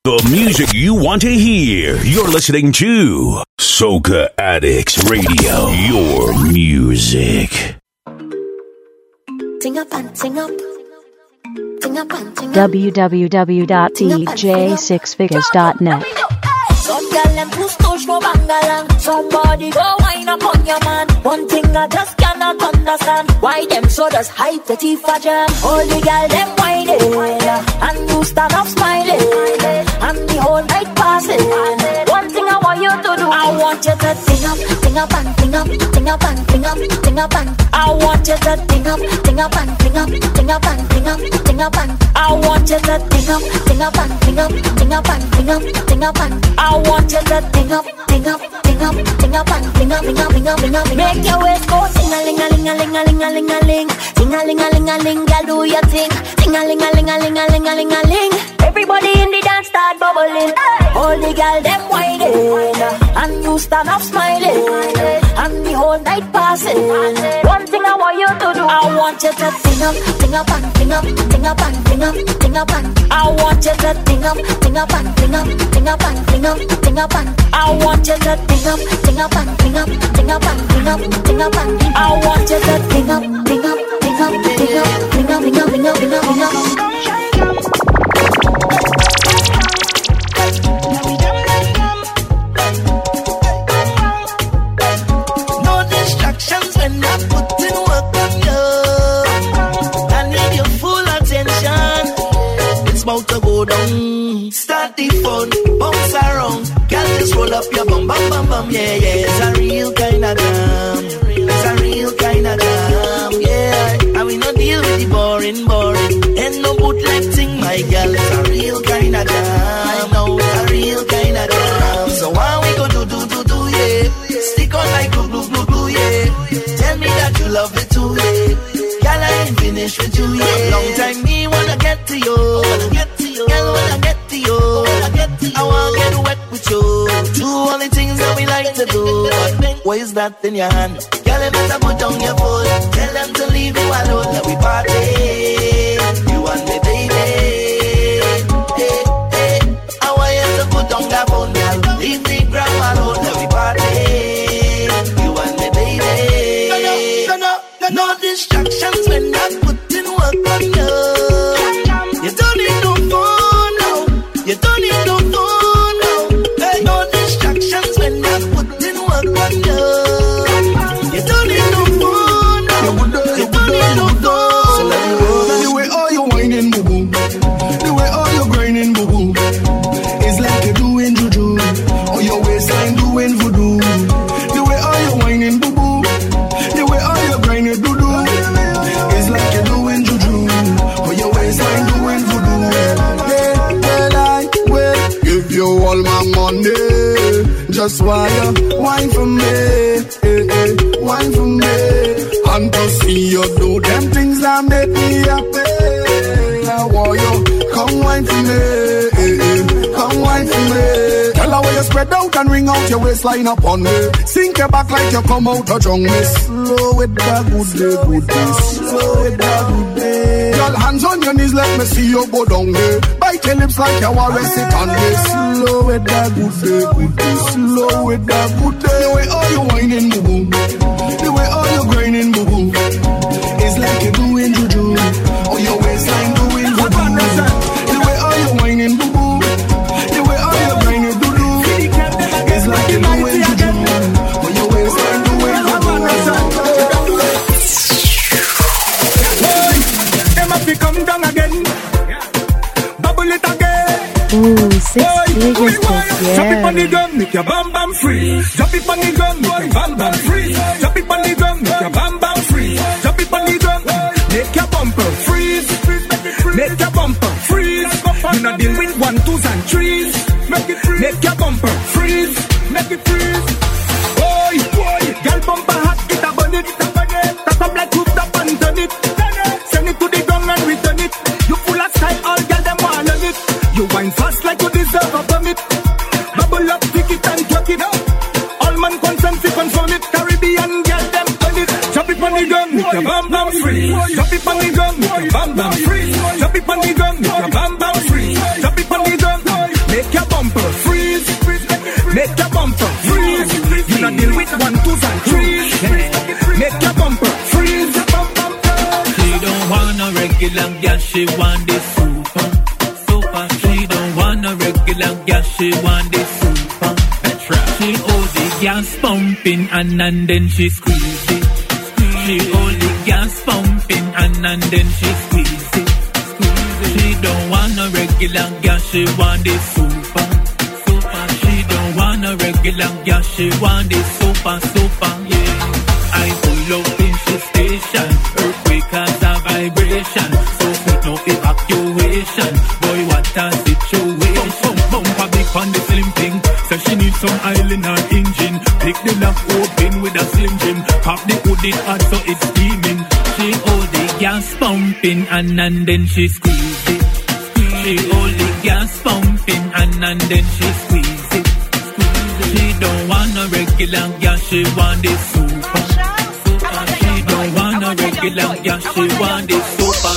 The music you want to hear. You're listening to Soca Addicts Radio. Your music. Ting up and ting up. www.dj6figures.net. Some girl them push for bangalang. Somebody go wine up on your man. One thing I just cannot understand. Why them so does hype the teeth for jam. All the girl them whining, and you stand up smiling, and the whole night passing. One thing I want you to do, I want you to ting up and ting up, ting up and ting up and. I want you to ting up and ting up, ting up and. I want you to ting up and ting up and. I want you to ting up and. Make your waist go ting-a-ling-a-ling-a-ling-a-ling-a-ling. Ting-a-ling-a-ling-a-ling, girl, do your thing. Ting-a-ling-a-ling-a-ling-a-ling-a-ling. Everybody in the dance start bubbling. All the girl them whining, and you stand up smiling, and the whole night passing. One thing I want you to do, I want you to ting up and. I want you to ting up and. I want you to ting up and. I want you to ting up. No distractions when I put in work on you. I need your full attention. It's about to go down. Start the fun, bounce around. Girl, just roll up your bum, bum, bum, bum. Yeah, yeah, it's a real kind of jam. It's a real kind of jam. Yeah, and we no deal with the boring. Ain't no bootleg thing, my girl. It's a real kind of jam. No, it's a real kind of jam. So why we go do, yeah. Stick on like glue, yeah. Tell me that you love it too, yeah. Girl, I ain't finished with you, yeah. Long time me wanna get to you. Girl, wanna get to you. I wanna get wet with you. Do all the things that we like to do. But what is that in your hand? Girl, you better put down your phone. Tell them to leave you alone. Let we party. You and me, baby. Hey, I want you to put down that phone, girl. Leave the gram alone. Let we party. You and me, baby. No distractions when I'm putting work on you. You don't need no phone now. You don't need no phone now. Hey. No distractions when I'm putting work on you. You don't need no phone now. You don't need no phone. So let me roll. The way all you whining, boo boo. The way all you grinding, boo boo. It's like you're doing juju, or your waistline doing voodoo. The way all you whining, boo boo. The way all you grinding, doo doo. It's like you're doing juju, or your waistline doing voodoo. Give you all my money, just wine for me, wine for me. And to see you do them things that make me happy. I want you, come wine for me, come wine for me. Tell her where you spread out and ring out your waistline upon me. Sink your back like you come out of jungle. Slow with the good day, slow with the good day. Girl, hands on your knees, let me see you go down there. Bite your lips like you want to sit on me. Slow with the good day, slow with the good day. The way all you whining, boo boo. The way all you grinding, boo boo. It's like you're doing juju, or your waistline doing voodoo. The way all you whining, boo boo. The way all you grinding, doo doo. It's like you're doing juju, or your waistline doing voodoo. Them have to come down again. Bubble it again. Ooh, 6 figures Drop it on the together. gun, make your bam bam free. Drop it on the gun, make your bam bam free. Drop it on the gun, make your bam bam free. Drop it on the gun, make your bumper freeze. Make your bumper freeze. You not deal with 1, 2s and 3s. Make your bumper freeze. Make it freeze. Boy, girl bumper hot, it a burn it. Tap up like hooked up and turn it. Send it to the ground and return it. You full of style, all girl them want on it. You wine fast like you deserve a permit. Bubble up, pick it and twerk it. All man consent to confirm it. Caribbean girl them turn it. Drop it on the gun, make your bam bam free. Drop it on the gun, make your bam bam free. Drop it on the gun, make your bam bam free. Drop it on the gun, make regular girl, she want the super. She don't want a regular girl, she want the super. She hold the gas pumping and then she squeeze it. She hold the gas pumping and then she squeeze it. She don't want a regular girl, she want the super. She don't want a regular girl, she want the super, yeah. I pull up in the station, earthquake has a vibration, so quick no evacuation. Boy, what a situation. Bump a big on the slim thing, so she needs some oil in her engine. Pick the lock open with a slim jim, pop the hood it hot so it's steaming. She hold the gas pumping and then she squeeze it. She hold the gas pumping and then she squeeze it. She don't want a regular girl, she want the super. She don't want a regular girl, she want the super.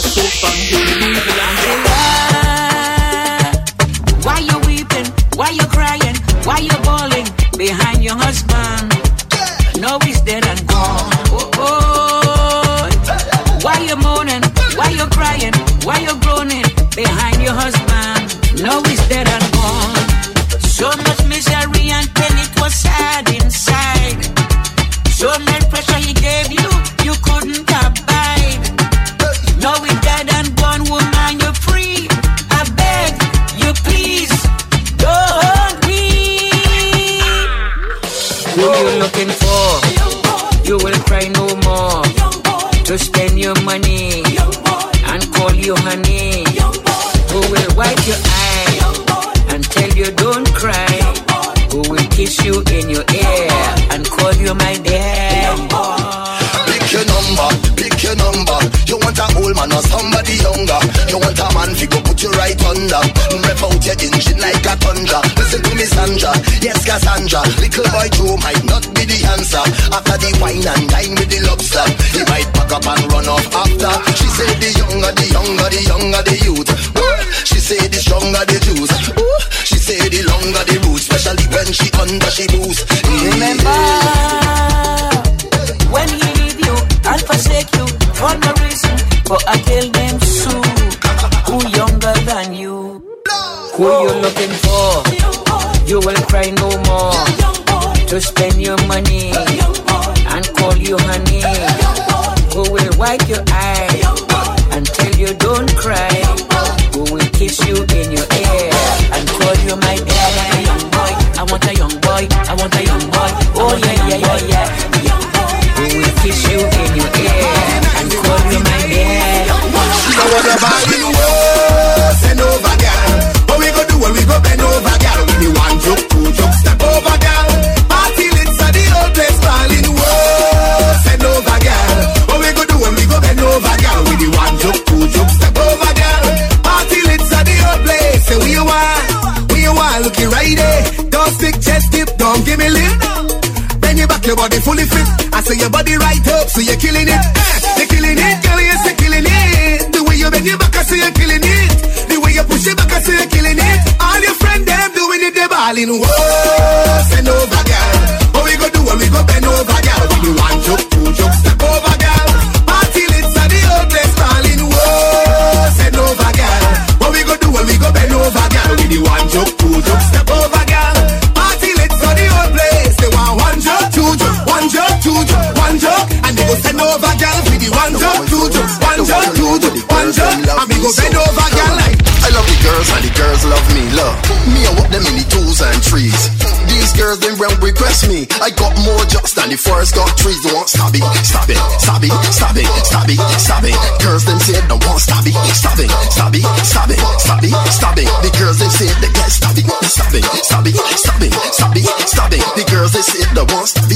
Why you weeping? Why you crying? Why you bawling behind your husband? No, he's dead and gone. Oh. Why you moaning? Why you crying? Why you groaning behind your husband? No, he's dead and gone. So much misery and pain, it was sad inside. So much pressure he gave you, you couldn't abide. Now he's dead and gone, woman, you're free. I beg you, please, don't weep. Who you looking for? You will cry no more. To spend your money and call you honey. Who will wipe your eye and tell you don't cry? Who will kiss you in your ear and call you my dear? Pick your number. You want a old man or somebody younger? You want a man fi go put you right under? Rev out your engine like a thunder. Listen to me, Sandra, yes Cassandra. Little boy Joe might not be the answer. After the wine and dine with the lobster, he might pack up and run off after. She said the younger the youth. She said the stronger the juice. She said the longer the roots, especially when she under she boost. Remember when he leave you and forsake you for no reason, but I tell them so. Who younger than you? Who you looking for? You will cry no more. To spend your money and call you honey. Who will wipe your eye and tell you don't cry? Who will kiss you in your ear and call you my dear? Young boy, I want a young boy, I want a young boy. Oh yeah. Who will kiss you in your ear and call you my dear? She don't wanna buy the world, send over girl. What we go do when we go bend over girl? We be one joke, two joke, step over girl. Party lips at the old place, falling world, send over girl. What we go do when we go bend over girl? We be one joke, two joke, step over girl. Party lips at the old place. Say we you want, looking right there. Don't stick chest tip, don't give me lip. Bend your back, your body fully fit. I say your body right up, so you're killing it. You're killing it, girl, yes, you're killing it. The way you bend your back, I say you're killing it. The way you push your back, I say you're killing it. All your friends, them doing it, they balling. Whoa, send over, girl. What we go do when we go bend over, girl? We do one joke, two joke, step over, girl. Party lips at the old place, balling. Whoa, send over, girl. What we go do when we go bend over, girl? We do one joke, two joke, step over, girl. Party lips at the old place. They want one joke, two joke, one joke, two joke, one joke, and they go send over, girl. We do one joke, two joke, one joke, two joke, one joke, and we go bend over, girl. Like I love the girls and the girls love me. Love me, I walk them in the 2s and 3s. These girls them round request me. I got more jobs than the forest got trees. They want stop it. Girls them say they want stop it. The girls they say they get stop it. The girls they say they want stop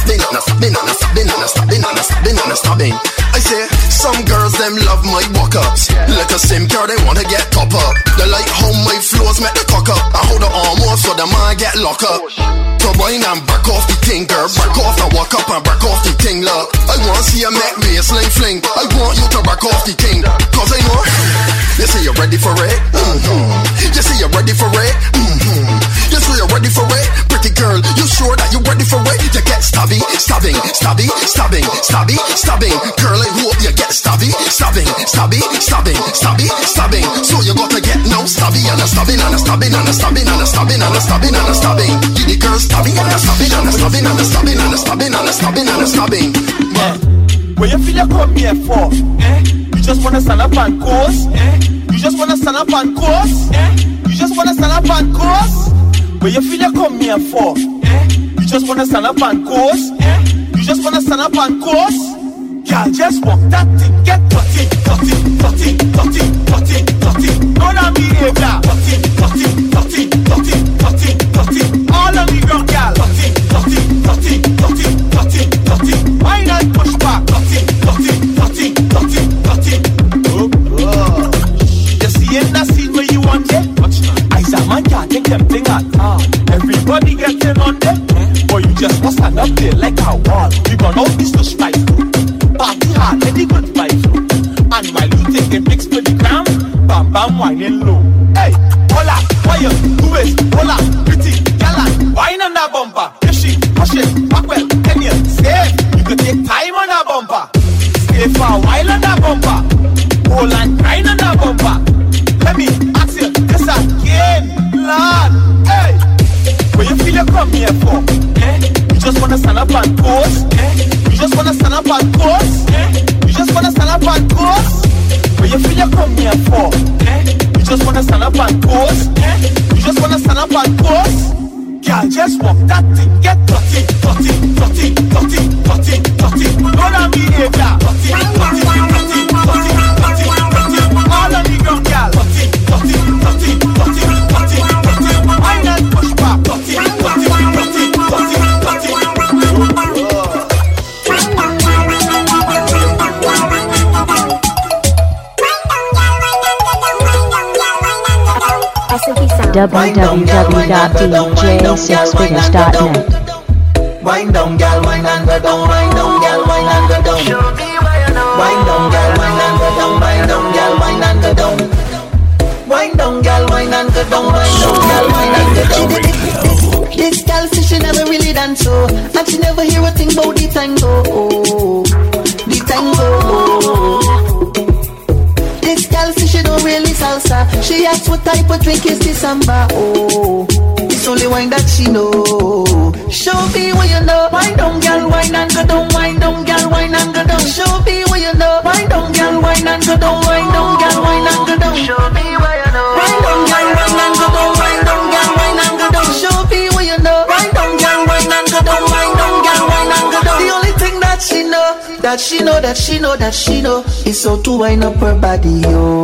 it. I say some girls them love my walk-ups. Like a sim girl they wanna get top up. They like how my flows make the cock up. I hold the arm off so the man get locked up. So wine and break off the thing, girl. Break off and walk up and break off the thing, love. I want to see you make me a sling fling. I want you to break off the thing, cause I know you say you're ready for it. You say you're ready for it. You say you're ready for it. Pretty girl, you sure that you're ready for it? To get stabbing. stabby, stabbing, stabby, stabbing. Girl, I hope you get stabby, stabbing, stabby, stabbing, stabby, stabbing. So you gotta get no stabby and a stabbing and a stabbing and a stabbing and a stabbing and a stabbing and a stabbing. Give the girl stabby and a stabbing and a stabbing and a stabbing and a stabbing and a stabbing and a stabbing. Where you feel you come here for? You just wanna stand up and coast? You just wanna stand up and coast? You just wanna stand up and coast? Where you feel you come here for? You just wanna stand up and coast? You just wanna stand up and coast? Girl, just walk that thing, get dirty, dirty, dirty, dirty, dirty, dirty. Know that behavior, dirty, dirty, dirty, dirty, dirty, dirty. All on the ground, girl, dirty, dirty, dirty, dirty, dirty, dirty. Why not push back, dirty, dirty, dirty, dirty, dirty. You see in that scene where you want it? I say, man, can't take them thing at all. Everybody getting on them, but you just must stand up there like a wall. You got all this to strike. Party hard, let the good vibes flow. And while you taking pics for the gram, bam bam whining low. Hey, hola, why you do it? Hola, pretty, gala, wine on that bumper. Push it, back well, can you save? You could take time on that bumper. Stay for a while on that bumper. Hold and grind on that bumper. Let me ask you this again, Lord. Hey, where you feel you come here for? You just wanna stand up and pose? You just wanna stand up and coast? You just wanna stand up and coast? Where you feel you come here for? You just wanna stand up and coast? You just wanna stand up and coast? Girl, just walk that thing, get dirty, dirty, dirty, dirty, dirty, dirty. Know that behavior, dirty, dirty, dirty, dirty, dirty, dirty. All on the ground, girl, dirty, dirty, dirty, dirty, dirty, dirty. Why not push back, dirty, dirty, dirty, dirty, dirty. www.dj6figures.net. Wind down, girl, wine and go down. Wind down, girl, wine and go down. Wind down, girl, wine and go down. Wind down, girl, wine and go down. Wind down, girl, wine and go down. Wind down, girl, wine and go down. This girl says she never really dance so, and she never hear a thing about the tango. The tango. This girl says she don't really salsa. She asks what type of drink is this samba. Oh, it's only wine that she know. Show me what you know. Wine down, girl, wine and go down. Wine down, girl, wine and go down. Show me what you know. Wine down, girl, wine and go down. Wine down, girl, wine and go down. Show me what you know. Wine down, girl, wine and go down. Wine down, girl, wine and go down. Show me what you know. Wine down, girl, wine and go down. Wine down, girl, wine and go down. The only thing that she know, that she know, that she know, that she know, is how to wind up her body,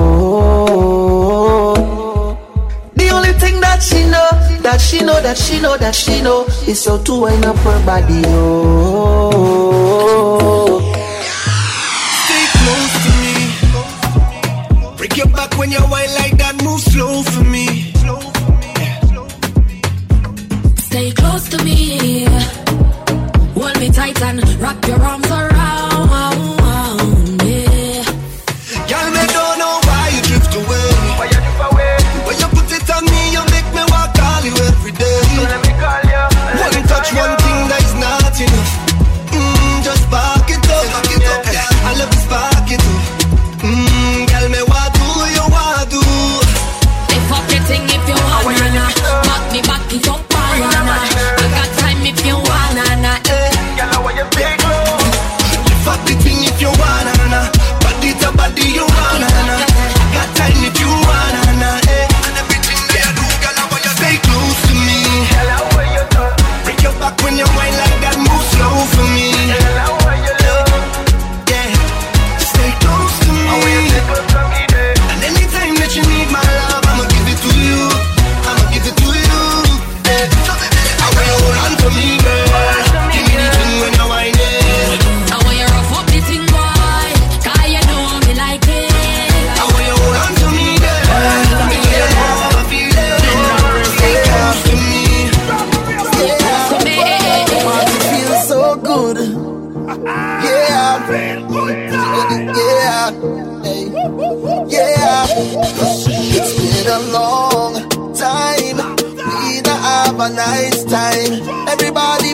oh. The only thing that she know, that she know, that she know, that she know, is how to wind up her body, oh. Stay close to me. Break your back when you whine like that. Move slow for me. Stay close to me. Hold me tight and wrap your arms around. Yeah. Girl, me don't know why you drift away. Why you drift away? When you put it on me, you make me walk call you every day. So let me call you. One touch, one thing that is not enough. Just spark it up. I love to spark it up. Girl, me what do you want to do? If up your thing if you wanna. Back me back it up, wanna. I got time if you wanna. Girl, I want you big low. Fuck the thing if you wanna. Body to body you wanna. I got time if you wanna. And everything that you do, girl, I want you stay close to me. Girl, I want you to break your back when you whine like that. Move slow for me. Girl, I want you to stay close to me. I want you stay close to me, and anytime that you need my love, I'ma give it to you. I'ma give it to you. I want you hold on to me, girl. Give me the thing when you whine it. I want you rough up the thing, boy. 'Cause you know me like it. I want you hold on to me, girl. I feel it. Stay close to me. Stay close to me. It feels so good. Yeah. Yeah. Hey. Yeah. It's been a long time. We don't have a nice time. Everybody party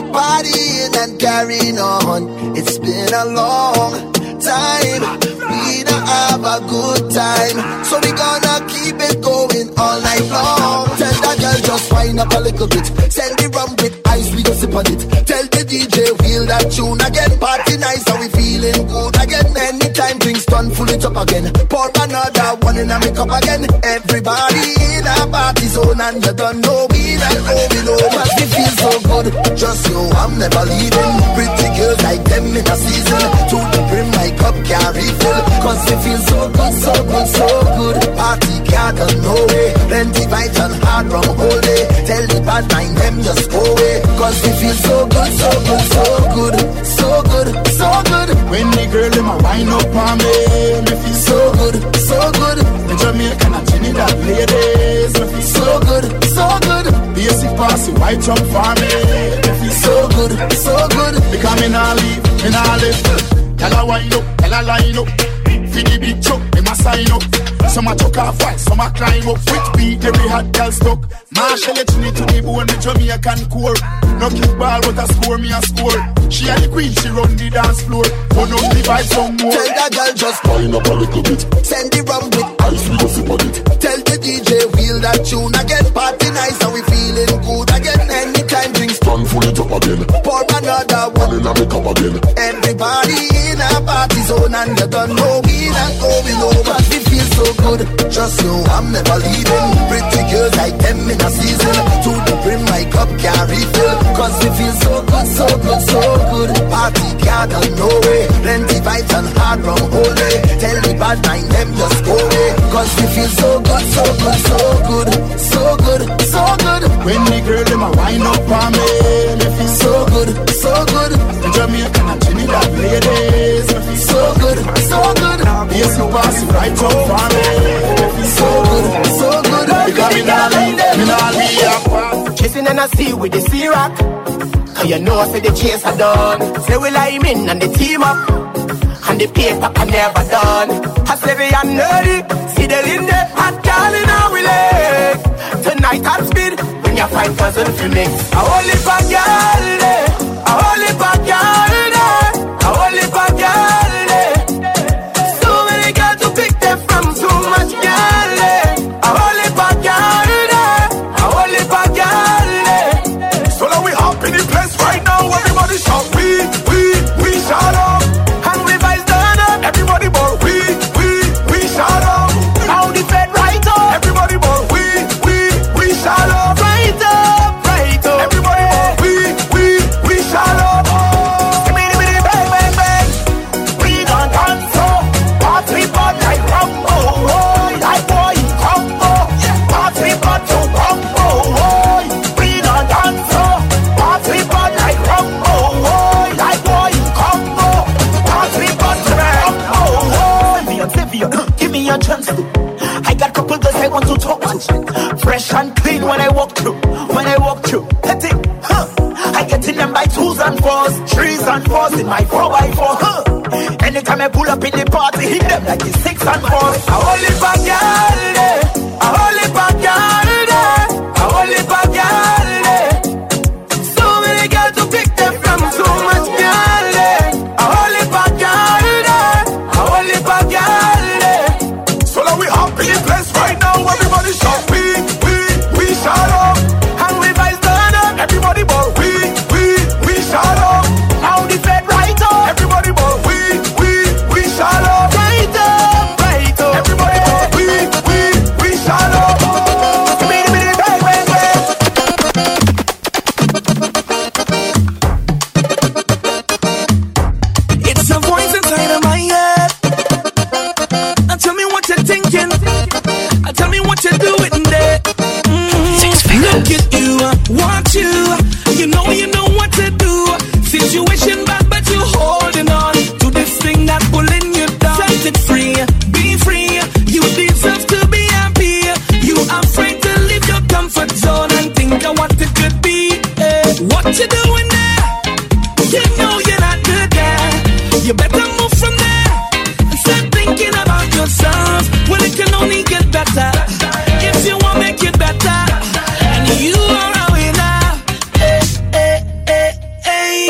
partying and carrying on. It's been a long time. We don't have a good time, so we gonna keep it going all night long. Tell that girl just wind up a little bit. Send the rum with ice, we go sip on it. Tell the DJ wheel that tune again. Party nice and we feeling good again. Anytime drinks done, full it up again. Pour another one in a make up again. Everybody in a party zone and you don't know we not going home. Cause we feel so good, just you, I'm never leaving. Pretty girls like them in a season. To the brim, my cup can't refill. Cause we feel so good, so good, so good. Party can't go no way. Plenty vibes and hard rum all day. Tell the bad mind them just go away. Cause we feel so good, so good, so good. So good, so good. When the girl in my wine up on me feel so good, so good. The Jamaican and Trinidad ladies, me feel so good, so good. Basic passy white jump for me feel so good, so good. Because me nah leave, me nah live. Tell her wind up, tell her line up. For the big truck, me must sign up. Some a chuck off while, some a climb up. Quick beat, every hot girl stuck. Marshall it to the bone, the Jamaican core. No kickball, but a score, me a score. She and the queen, she run the dance floor. Turn up the vibe some more. Tell that girl just wind up a little bit. Send the rum with ice, we go sip on it. Tell the DJ wheel that tune again. Party nice and we feeling good again. Anytime drinks done, full it up again. Pour another one in a make up again. Everybody in a party zone and you don't know we not going home. Cause we feel so good, just you, I'm never leaving. Pretty girls like them in a season. To the brim, my cup can't refill. Cause we feel so good, so good, so good. Party can't go no way. Plenty vibes and hard rum all day. Tell the bad mind them just go away. Cause we feel so good, so good, so good. So good, so good. When the girl in my wine up on me feel so good, so good. The Jamaican and Trinidad ladies, me feel so good, so good. Yes, you pass it right up for me feel so good, so good. Because me nah leave. Chasing and I see with the C-Rock. Cause you know I say the chase are done. Say we lime in and the team up. And the paper can never done. I say we are nerdy. See the Lindy hot girl in our leg. Tonight at speed. When you find puzzle for me. A holy bad girl. A holy bad girl. A holy bad girl. So many girls to pick them from. So much girl. A holy bad girl. A holy bad girl. So now we hop in the place right now. Everybody shout we shout out. And we vibes done up. Everybody ball we shout out. Now the fed right up. Everybody ball we shout out. Right up, right up. Everybody ball we shout out. Bang, bang, bang. We done done so. Party bud like Rumbo. Like boy combo. Party bud to Rumbo. We done done so. Party bud like Rumbo. Like boy combo. Party bud to Rumbo. Sylvia, give me a chance to. I got couple girls I want to talk to. Fresh and clean when I walk through. When I walk through. Petty, I get in them by 2s and 4s, 3s and 4s in my 4x4, Anytime I pull up in the party, hit them like the 6 and 4s. A holy bad girl, a holy bad girl, a holy bad girl. So many girls to pick them from, so much girl. A holy bad girl, a holy bad girl. So now we hop in the place right now. Everybody shout we shout out. And we vibes done up. Everybody ball we shout out. Now the fed right up. Everybody ball we shout out. Right up, right up. Everybody ball we shout out. It's a voice inside of my head. Now tell me what you're thinking. Tell me what you're doing there. Look at you, watch you. You know what to do. Situation bad, but you're holding on to this thing that pulling you down. Set it free, be free. You deserve to be happy. You are afraid to leave your comfort zone and think of what it could be. What you doing there? You know you're not good there. You better move from there and start thinking about yourself. Well, it can only get better if you want to make it better. And you are a winner. Hey, hey, hey, hey.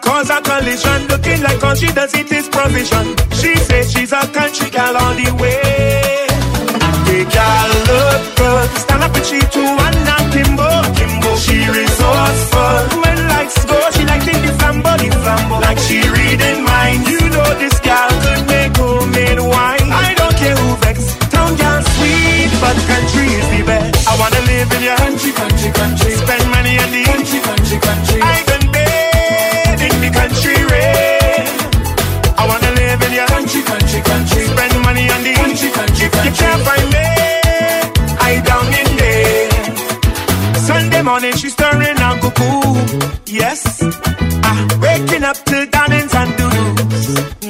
cause a collision. Looking like all she does it is provision. She says she's a country girl all the way. The girl look good, stand up and she too and not Kimbo. She resourceful. When lights go, she like the flambo. Like she reading minds. You know this girl could make homemade wine. I don't care who vex. Town girl sweet, but country is the best. I wanna live in your country. Spend money on the country. I can bathe in the country rain. I wanna live in your country. Spend money on the country. You can't find me. I down in there. Sunday morning she's stirring on cuckoo. Yes, waking up to dancing and doodles.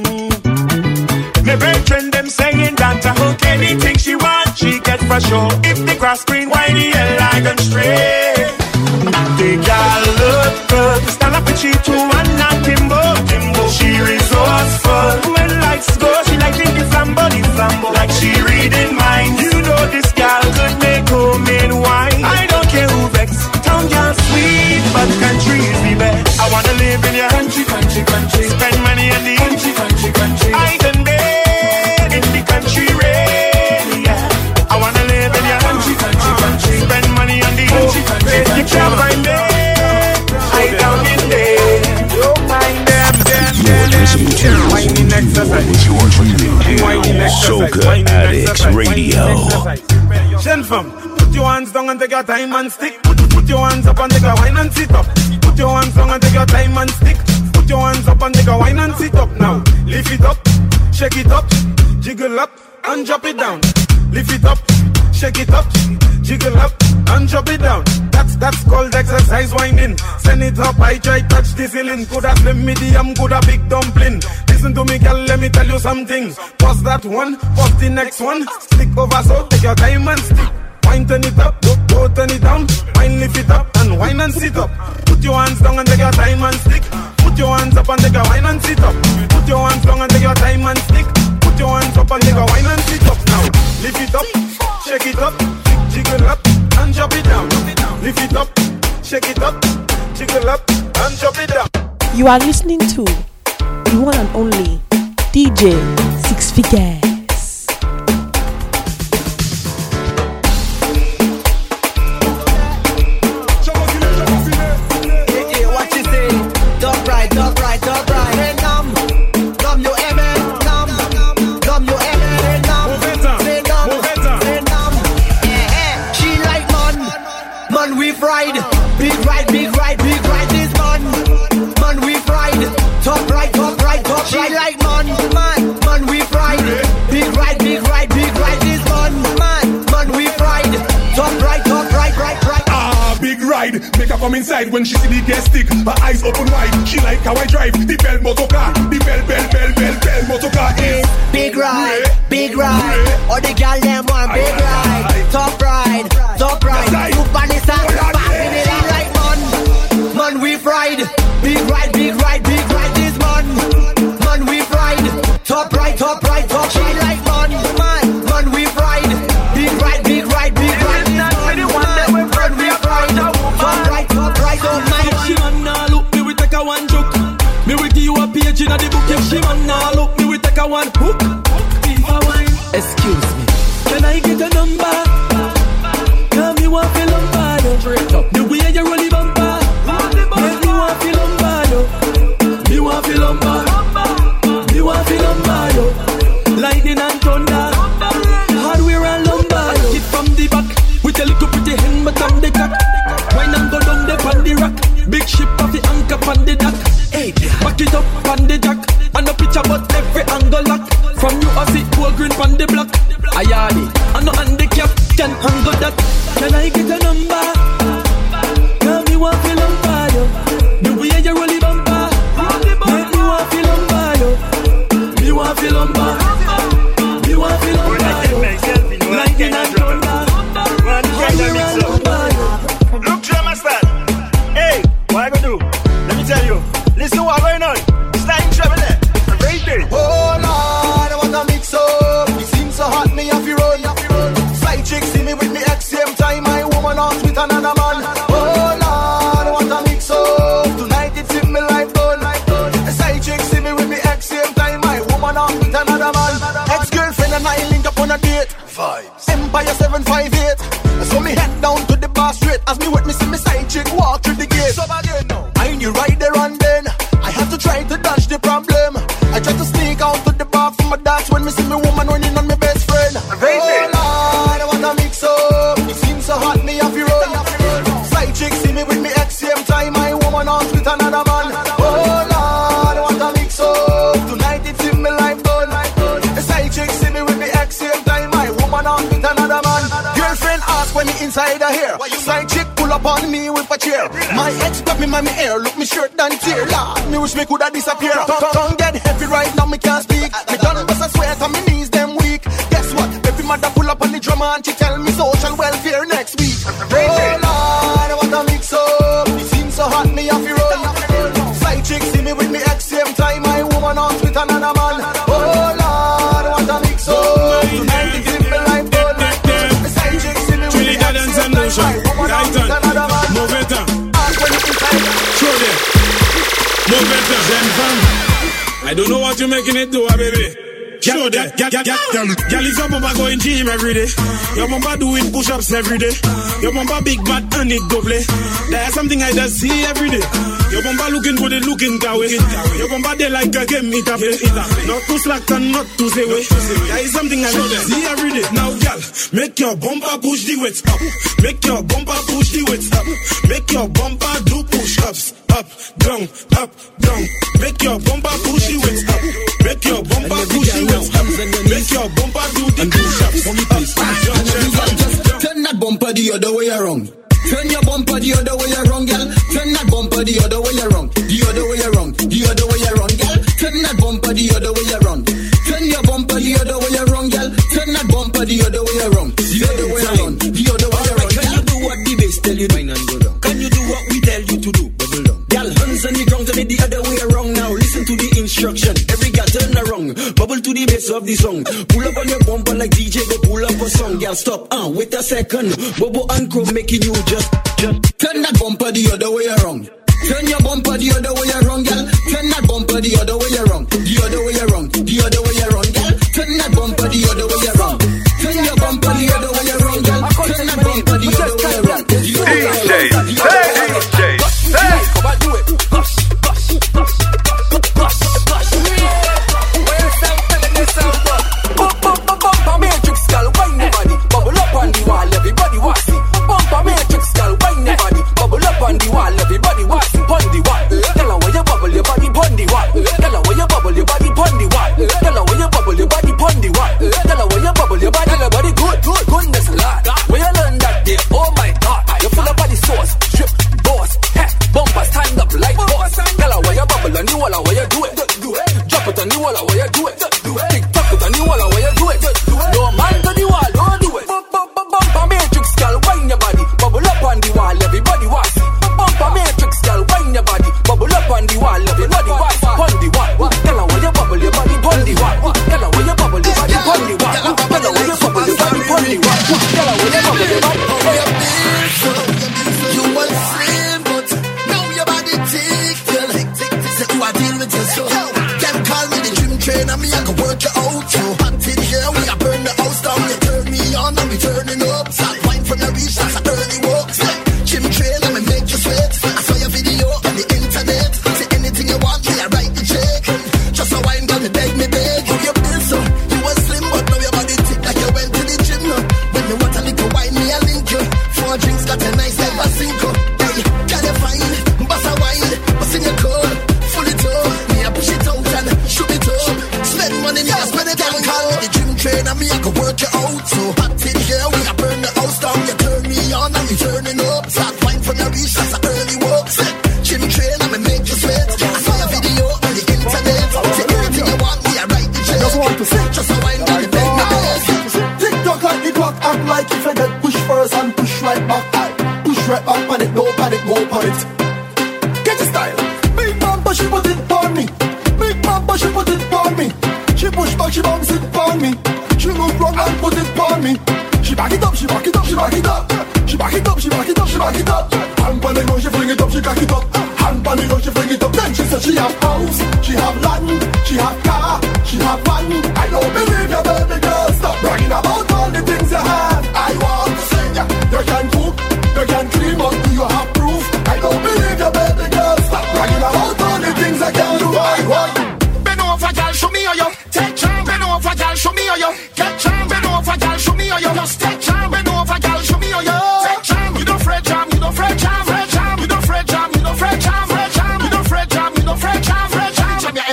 My brethren them saying that I hook anything she wants, she get for sure. If the grass green, whitey, elegant straight. The girl look good, stand up and she too and not Kimbo. She resourceful. When lights go, she like the flambo. Like she reading minds. You know this girl could make homemade wine. I don't care who vex. Town girl sweet, but country is the best. I wanna live in your country. Spend money on the country. I can bathe in the country rain. Yeah. I wanna live in your country. Spend money on the country. You can't find me. I down in there. Don't mind them. Whining exercise. You're tuning to Soca Addicts Radio. Shen fam, put your hands down and take your time and stick. Put your hands up and take a wine and sit up. Put your hands down and take your time and stick. Put your hands up and take a wine and sit up now. Lift it up, shake it up, jiggle up and drop it down. Lift it up, shake it up, jiggle up and drop it down. That's called exercise whining. Send it up, I try touch the ceiling. Coulda slim medium, coulda big dumpling. Listen to me, girl, let me tell you something. Pause that one, pause the next one. Stick over so, take your time and stick. Wine, turn it up, go turn it down. Wine, lift it up and wine and sit up. Put your hands down and take your time and stick. Put your hands up and take a wine and sit up. Put your hands down and take your time and stick. Put your hands up and take a wine and sit up now. Lift it up, shake it up, jiggle up and drop it down. Lift it up, shake it up, jiggle up and drop it down. You are listening to the one and only DJ Six Figures. Make her come inside when she see the gas stick. Her eyes open wide. She like how I drive the bell motor car. The bell motor car is big ride. All the girl them want big ride. Top ride. You panisa, passing it out like man we ride. Big ride. This man we ride. Top ride. She like man we ride. Big ride. This man we ride. If she man nah look, me we take a one joke. Me we give you a page in the book. If she man nah look, me we take a one hook. Excuse me, can I get a number? Tell me what feel on fire. by a 758. So me head down to the bar straight. As me with me see me side chick walk through the gate. I knew right there and then I had to try to dodge the problem. I tried to sneak out to the bar from my dance when me see me woman running on my best friend. Oh Lord, I wanna mix up. It seems so hot, me have to run. Side chick see me with me ex same time. My woman on with another man. Oh Lord, I wanna mix up. Tonight it's in me life done. The side chick see me with me ex same time. My woman on with another man. Girlfriend ask when me inside her hair. Side chick pull up on me with a chair. My ex grab me by my hair, look me shirt down tear. Lord, me wish me coulda disappear. Tongue get heavy right now, me can't speak. Me done bust a sweat and me knees them weak. Guess what? Every mother pull up on the drum and she tell me social welfare next week. Oh Lord, I wanna mix up. It seems so hot, me have to run. Side chick see me with me ex same time. My woman on with another man. Oh Lord, I wanna mix up. Tonight it's in me life done. The side chick see me with me ex same time. My woman on with another man. Move it up. Ask when it's inside. Show them. Move it up. Zen fam. I don't know what you're making it do, baby. Show that, girl, if your bumper going gym every day, your bumper doing push-ups every day, your bumper big bad and it double. That's something I just see every day. Your bumper looking good, looking away. Your bumper they like a game, it up. Not too slack and not too say way. That is something I just see every day. Now, girl, make your bumper push the weight up. Make your bumper push the weight up. Make your bumper do push-ups. Up, down, up, down. Make your bumper push the weight up. Make your bumper push the weight up. Make your bumper do the push-ups. Turn that bumper the other way around. Turn your bumper the other way around, girl. Turn that bumper the other way around. The other way around. The other way around, girl. Turn that bumper the other way around. Turn your bumper the other way around, girl. Turn that bumper the other way around. The other way around. The other way around. Can you do what the bass tell you? Can you do what we tell you to do? Girl, hands on the ground, turn it the other way around now. Listen to the instruction. Every girl turn around. Bubble to the bass of the song. Pull up on your bumper like DJ, go pull up a song. Girl, stop, wait a second. Bobo and Crow making you just turn that bumper the other way around. Turn your bumper the other way around, girl. Turn that bumper the other way around. The other way around. The other way around, girl. Turn that bumper the other way around. Turn your bumper the other way around, girl. Turn that bumper the other way around. She have house, she have land, she have car, she have van. I don't believe you, baby girl. Stop bragging about all the things you have.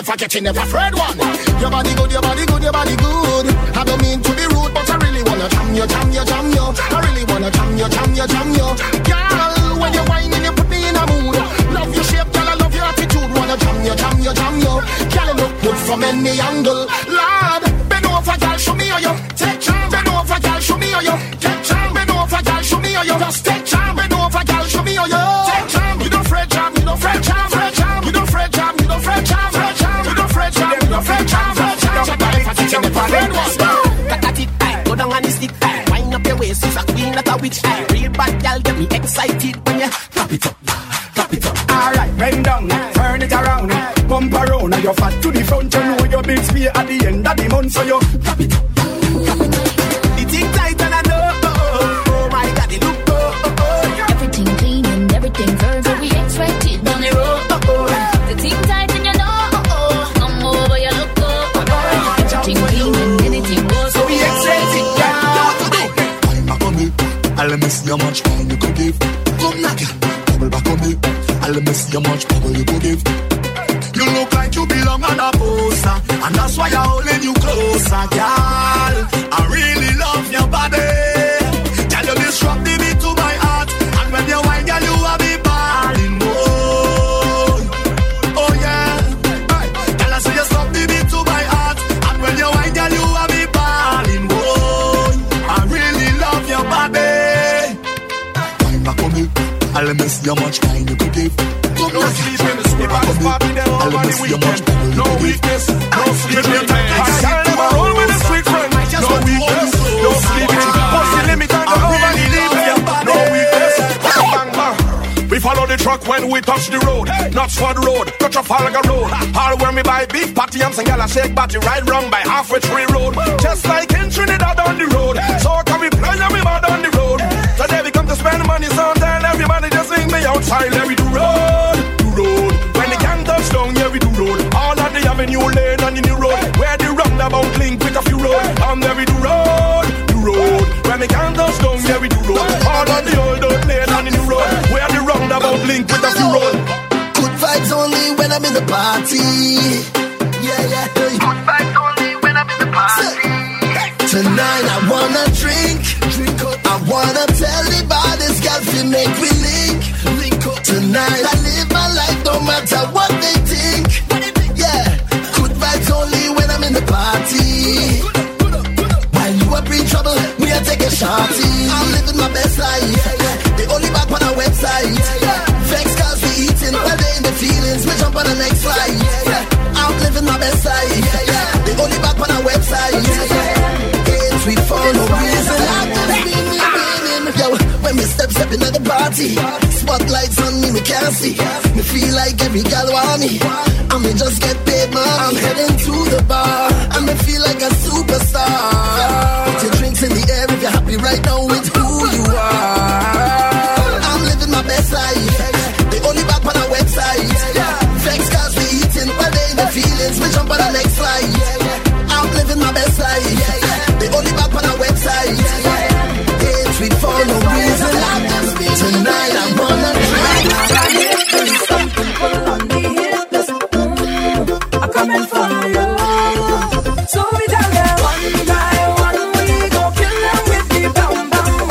forget you never afraid one. Your body good, your body good, your body good. I don't mean to be rude, but I really wanna jam you, jam you, jam you. I really wanna jam you, jam you, jam you. Girl, when you're whining, you put me in a mood. Love your shape, girl, I love your attitude. Wanna jam you, jam you, jam you. Girl, you look good from any angle. Lord, bend over, girl, show me how you take charm. Bend over, girl, show me how you get charm. Bend over, girl, show me how you just take charm. Bend over, girl, show me how you take charm. You don't fret charm, you don't fret charm, fret charm. You don't fret charm, you don't fret charm, fret charm. You don't fret charm, you don't fret charm, fret charm. Cut it tight, go down on the stick tight. Wind up your waist, it's a queen, not a witch eye. Real bad girl, get me excited when you clap it up, clap it up. Alright, bend down, turn it around, bump around. Now you're fat to the front, you know your big spear at the end of the month, so you clap it up, clap it up. The thing tight and I know, oh my God, it look everything clean and everything firm, so we expected on the road. The thing tight and you know, come over, you look everything clean and anything goes, so we expected. I'll let me see how much time you could give. Come knock it, bubble back on me. I'll let me see how much bubble you could give. You look like you belong on a poster, and that's why I'm holding you closer, girl. I really love your body. Tell you disrupt the beat to my heart, and when you whine, girl, you will be balling more. Oh yeah, tell us you stop the beat to my heart, and when you whine, girl, you will be balling more. I really love your body. I'll let me see how much time you could give. No sleeping, everybody's popping them over the weekend. No weakness, no sleeping. I never roll with a sweet friend. No weakness, no sleeping. Push the limit and go over the limit. No weakness, bang bang. We follow the truck when we touch the road. Knoxford Road, touch a Trafalgar Road. All where me buy beef patty, I'm saying gala shake batty right wrong by halfway tree road. Just like in Trinidad on the road. So can we play and we mad on the road. Today we come to spend money, so tell everybody just sing me outside. Let me do road, do road. When the gang touch down, yeah we do road. All of the avenue lane and the new road. Where the roundabout link with a few road. There we do road, do road. When the gang touch down, yeah we do road. All of the old lane and the new road. Where the roundabout link with a few road. Good vibes only when I'm in the party. Yeah, yeah. Good vibes only when I'm in the party. Tonight I wanna drink up. I wanna tell the baddest girl to make me link up. Tonight I live my life no matter what they think. Yeah, good vibes only when I'm in the party. While you are bring trouble, me I take a shorty. I'm living my best life. The only back on our website. Vex cause we eating, while they in the feelings, we jump on the next flight. I'm living my best life. The only back on our website. We for no reason. Yo, when me step in at the party, spotlights on me can't see. Me feel like every gal want me, and me just get paid money. I'm heading to the bar, and me feel like a superstar. Put your drinks in the air if you're happy right now with who you are. I'm living my best life. The only back on our website. Vex cause we eating, while they in the feelings, we jump on the next flight. I'm living my best life. The only back on our website. It's sweet for no reason. Tonight I'm gonna drink. Some people on the hill are coming for you. So we tell them one by one we go kill them with the bam bam.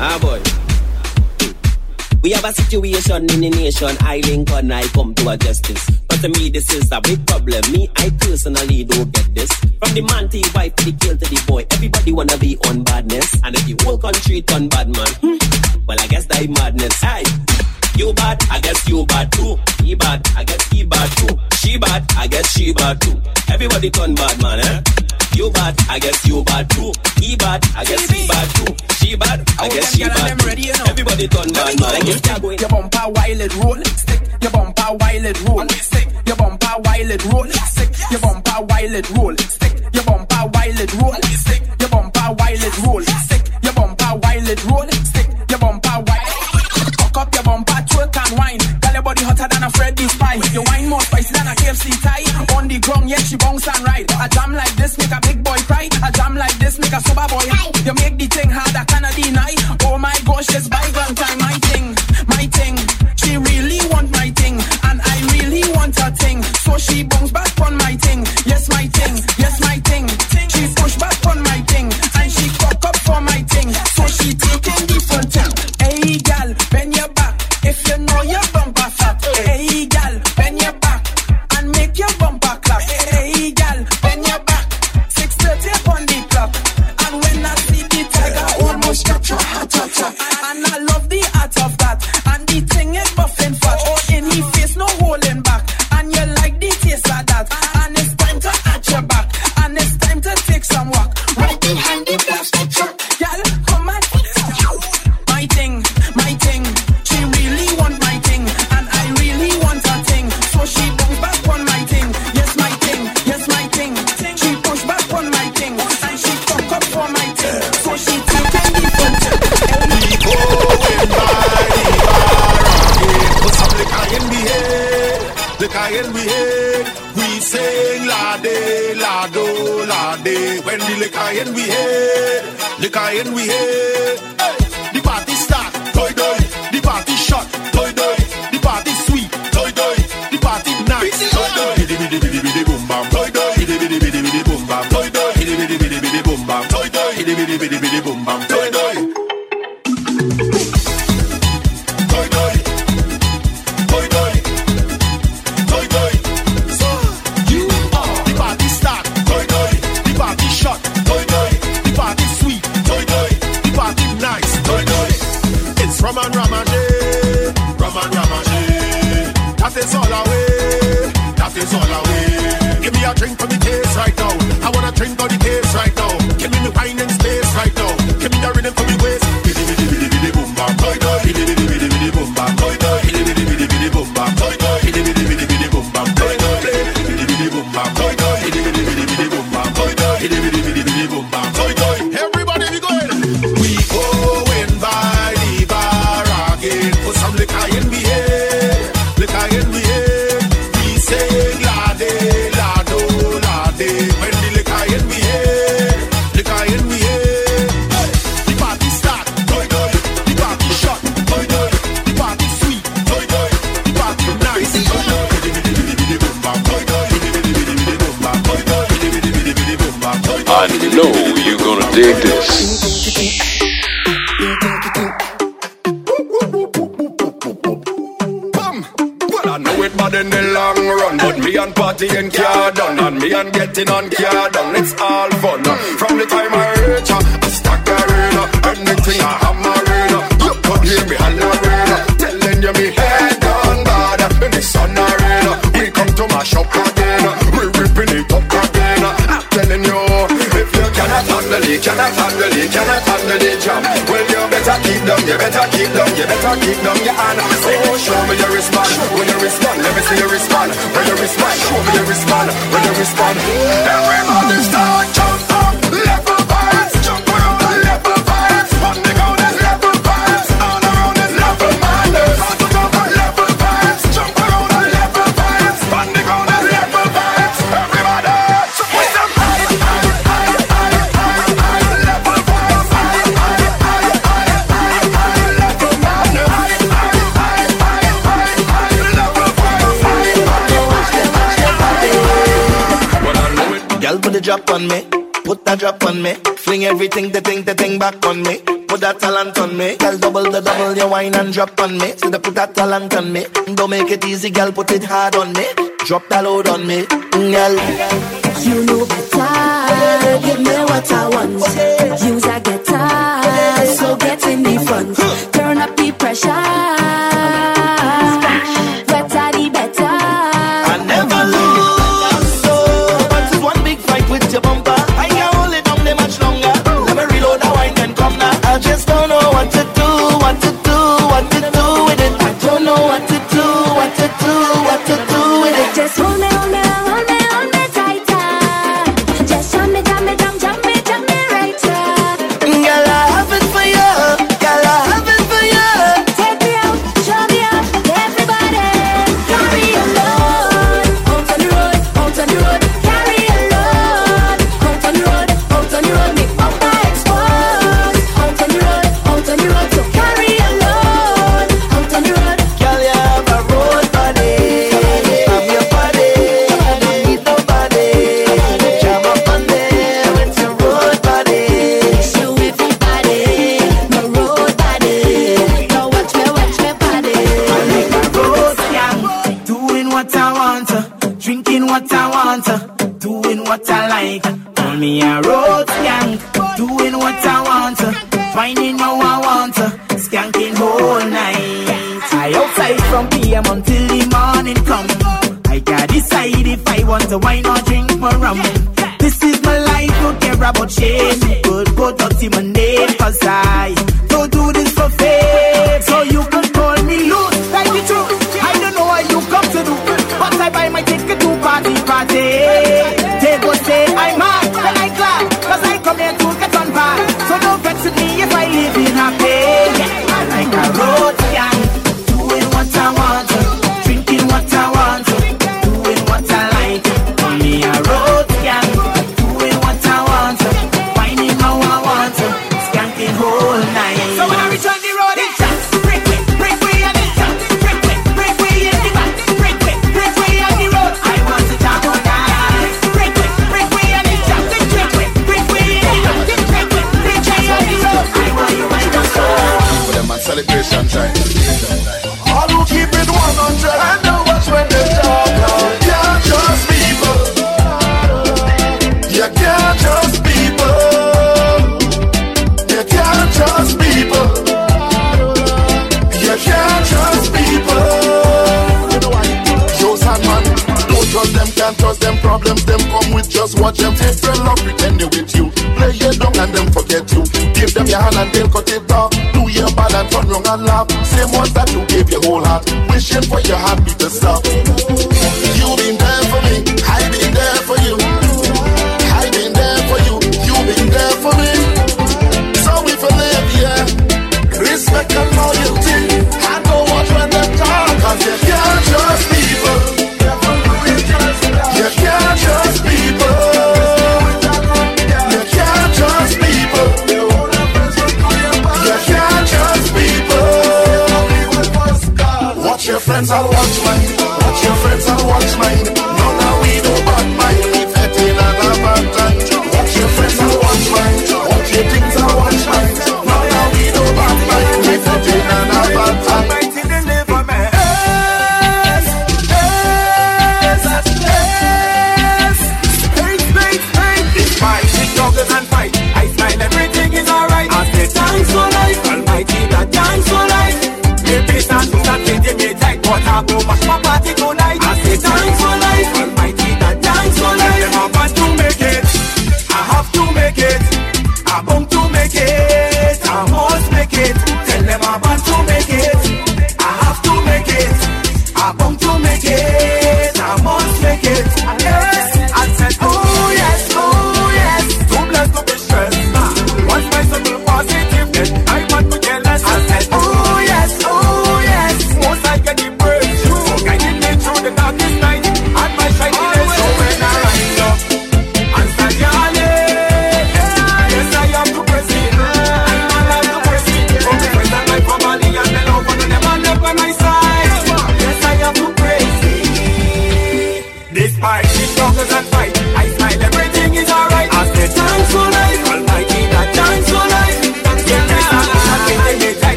Ah boy. We have a situation in the nation. I link on, I come to a justice. But to me, this is a big problem. Me, I personally don't get this. From the man to the wife, to the girl to the boy, everybody wanna be on badness. And if the whole country turn bad man, well, I guess that madness. Aye. You bad, I guess you bad too. He bad, I guess he bad too. She bad, I guess she bad too. Everybody turn bad man, eh? You bad, I guess you bad too. He bad, I guess he bad too. She bad, I guess she bad too. Everybody turn bad man. Like stick your bumper while it roll. Stick your bumper while it roll. Stick your bumper while it roll. Stick your bumper while it roll. Stick your bumper while it roll. Stick your bumper while it roll. Stick your bumper while it roll. Stick your bumper while. Cock up your bumper, twerk and wine. Girl, your body hotter than a Freddy's pie. Your wine more spicy than a KFC tie. On the ground, yeah, she bounce and ride. A jam like this make a big boy cry. A jam like this make a sober boy high. You make the thing hard, I cannot deny. Oh my gosh, it's bygone time. My thing. She really want my thing, and I really want her thing. So she bounce back on my thing. Yes, my thing. Yes, my thing. She push back on my thing, and she cock up for my thing. So she taking the front thing. Hey, gal, bend your back if you know your bumper fat. Hey, gal, bend your back and make your bumper clap. Hey, gal, bend your back. 6:30 upon the clock, and when I see the tiger almost capture heart attack, and I love the art of that, and the thing is buffing fat. Oh, in his face, no holding back, and you like the taste of that, and it's time to arch your back, and it's time to take some walk right behind the plastic truck. Gal, come on, my thing. She really want my thing, and I really want her thing. So she bounce back on my thing. Yes, my thing. Yes, my thing. She push back on my thing, and she cock up for my thing. So she taking the front. We going by the bar again. Put some liquor in the head, liquor in the head. We sing la de, la do, la de. When the liquor in the head, liquor in the head. Hey, the party start, toy toy. The party shot, toy toy. The party sweet, toy toy. The party nice, toy toy. Bidi bidi bidi bidi boom bam, toy toy. Bidi bidi bidi bidi boom bam, toy toy. Bidi bidi bidi bidi boom bam, toy toy. Bidi bidi bidi bidi boom bam, toy toy. Toy toy, toy toy, toy toy. So you are the party start, toy toy. The party shot, toy toy. The party sweet, toy toy. The party nice, toy toy. It's Raman Ramajé, Raman Ramajé. That is all away, that is all away. Give me a drink for the case right now. I want a drink for the case right now. Give me the wine and space right now. Give me the rhythm for me waist. Bidi bidi bidi bidi boom bam, toy toy. Bidi bidi bidi bidi boom bam, toy toy. Bidi bidi bidi bidi boom bam, toy toy. Bidi bidi bidi bidi boom bam, toy toy. Bidi bidi boom bam, toy toy. Bidi bidi bidi bidi boom bam, toy toy. Bidi bidi bidi bidi boom bam, toy toy. Everybody be going. We going by the bar again. Put some liquor in the head, liquor in the head. We sing la de, la do, la de. When the liquor in the head, liquor in the head. Hey, the party start, toy toy. The party shot, toy toy. The party sweet, toy toy. The party nice, toy toy. Bidi bidi bidi bidi boom bam, toy toy. Bidi bidi bidi bidi boom bam, toy toy. Bidi bidi bidi bidi boom bam, toy toy. I know you're gonna dig this. Well, I know it bad in the long run, but me and party and car done, and me and getting on car done. It's all fun. From the time I reach a stack arena, anything I have my arena. You could hear me hollering, telling you me head on bad in the sun arena. We come to my shop again, we ripping it up again. I'm telling you, if you cannot handle it, cannot handle it, cannot handle it, jam. Well, you better keep down, you better keep down, you better keep down your hand. Oh, show me your respond, when you respond, let me see you respond. When you respond, show me your respond, when you respond. Everybody start jump up, level vibes, jump around the level vibes. On the ground is level vibes, all around is level madness. Jump on level vibes, jump around the level vibes. On the ground is level vibes, everybody. With them level vibes, level Girl, put the drop on me, put that drop on me. Fling everything, the thing back on me. put that talent on me. Girl, double the double, you wine and drop on me. So they put that talent on me. Don't make it easy, girl, put it hard on me. Drop that load on me, girl. You know better, give me what I want. Use a guitar, so get in the front. Turn up the pressure. Wetter the better. I never lose, so but it's one big fight with your bumper. I can't hold it down there much longer. Never reload, the wine can come now. I just don't know what to do, what to do, what to do with it. I don't know what to do, what to do, what to do with it. Just hold me, hold me, hold me, hold me tighter. Just jam me, jam me, jam, jam me, jam me right. Girl, I have it for you. Girl, I have it for you. Take me out, show me up, everybody. Carry a load, out on the road, out on the road. Carry a load, out on the road, out on the road. Make bumper explode, out on the road, out on the road. So carry a load, out on the road. Girl, you have a road body. Have your body. I don't need nobody. Jam up on there with your road body. Show everybody my road body. Now watch me body. I like a road gang, doing what I want, drinking what I want, doing what I like. Call me a road gang, doing what I want, finding how I want, skanking whole night. I outside from PM until the morning come. I gotta decide if I want to wine or drink more rum. This is my life, don't care about shame. Good, go dirty my name, cause I don't do this for fame. So you can call me loose, like the truth. I don't know what you come to do, but I buy my ticket to party. They go say I'm mad, then I clap, cause I come here to get on bad. So don't vex with me if I live in a pain. I like a road gang, doing what I want, drinking what I want, doing what I like. Call me a road gang, doing what I want, finding how I want, skanking whole night. So when I reach on the road, it's just break way on the top, break way in the back, break way on the road. I want to jam all night. Break way on the top, break way in the back, break way on the road. I want you right on so. For them a celebration time. All who keep it 100 and know what's when they talk. You can't trust people. You can't trust people. You can't trust people. You can't trust people. Joe Sandman, don't trust them, can't trust them. Problems them come with, just watch them. Take friend love, pretend they with you. Play your down and them forget you. Give them your hand and they'll cut it off. Do your bad and turn wrong and laugh. Same ones that you gave your whole heart, wishing for your heartbeat to stop. You been there for me, I been there for you. I been there for you, you been there for me. So we for live, yeah. Respect and loyalty. I don't watch when them talk, cause you can't trust people. You can't trust people. You can't trust people. You can't trust people. Watch your friends, I'll watch mine. Watch your friends, I'll watch mine. No, now we don't bad mind. If that ain't a bad time. Watch your friends, I'll watch mine. Watch your things, I'll watch mine. No, now we don't bad mind. If that ain't a bad time. And fight, I smile, everything is alright. I say thanks for life, Almighty God, thanks for life. The peace and truth that feeding me tight, but I go back my party tonight. I say thanks for life, Almighty God, thanks for life. Them I want to make it, I have to make it, I'm bound to make it, I must make it. Tell them I want to make it, I have to make it, I'm bound to make it, I must make it. Yes, I said oh yes, oh yes. To be stressed. Once my circle positive, then I want to get less. I said, oh yes, most I get the breakthrough, guiding me through the darkest night, and my shininess. So when I rise up and stand yawning, yes I have to proceed. I'm alive to proceed. From the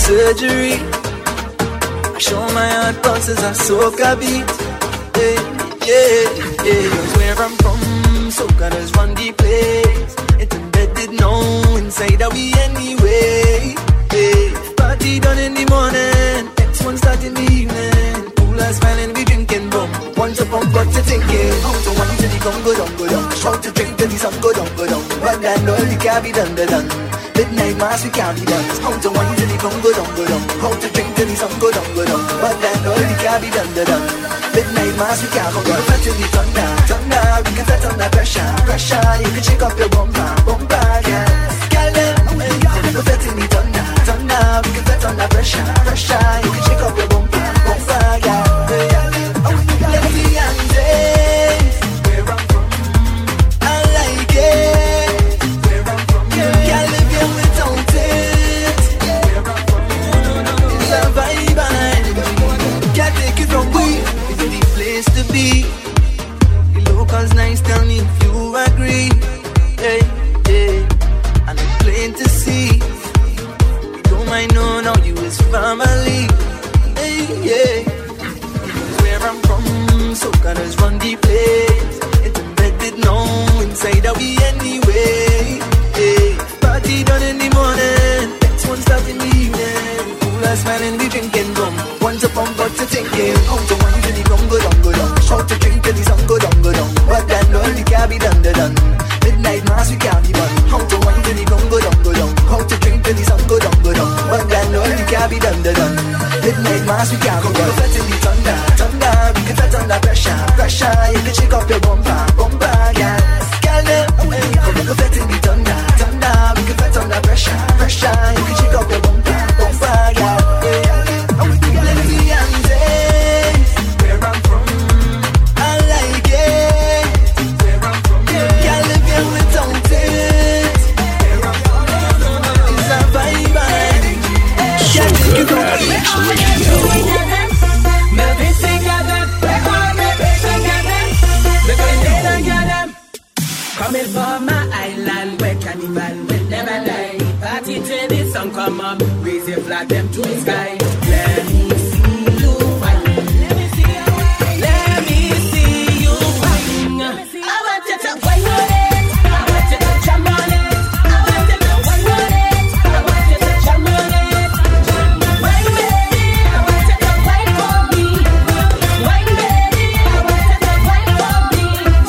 surgery. I show my heart pulses a soca beat. Cause where I'm from, soca does run the place. It's embedded now inside of we anyway. Party done in the morning, next one start in the evening. Coolers smiling, we drinking rum. One to pump, got to thinking. How to wine till the gun go down, go down. Shout to drink till the sun go down, go down. But that all the can't be done, done. Midnight mass we can't be done. How to wine till the gun go down, go down. How to drink till the sun go down, go down. But that all the can't be done, done. Midnight mass we can't go down. Fetch in the thunder, thunder. We can set on that pressure, pressure. You can shake up your bumper, bumper, yeah. Girl, then, go fetch in the thunder, thunder. We can set on that pressure, pressure. You can shake up your bumper, bumper, yeah. Let me dance, where I'm from, I like it. Where I'm from, can't live here without it. Where I'm from, it's a vibe and can't take it from we. It's the place to be. The locals nice, tell me if you agree. Hey, hey, and it's plain to see. You don't mind knowing how you is family. Hey, yeah. Where I'm from, soca does run the place. It's embedded now inside of we anyway. Party done in the morning, next one start in the evening. Cooler smiling, we drinking rum. One to pump, got to thinking. How to wine till the gun go down, go down. Shout to drink till the sun go down, go down. But that all the can't be done, done. Midnight mass we can't be done. How to wine till the gun go down, go down. How to drink till the sun go down, go down. But that all the can't be done, done. Midnight mass we can't go down. Fetch in the thunder, thunder. We can set on that pressure, pressure. You can shake up your bumper, bumper, yeah. Girl, then, go fetch in the thunder, thunder. We can set on that pressure, pressure. You can shake up your bumper, bumper, yeah. Let me dance, where I'm from, I like it. Where I'm from, can't live here without it. Where I'm from, it's a vibe and Soca Addicts Radio. Coming for my island where carnival will never die. Party till the sun come up, raise your flag them to the sky. Let me see you wine. Let me see you wine. Let me see you wine. I want you to wine on it. I want you to jump on it. I want you to wine on it. I want you to jump on it. Wine baby, I want you to wine for me. Wine baby, I want you to wine for me.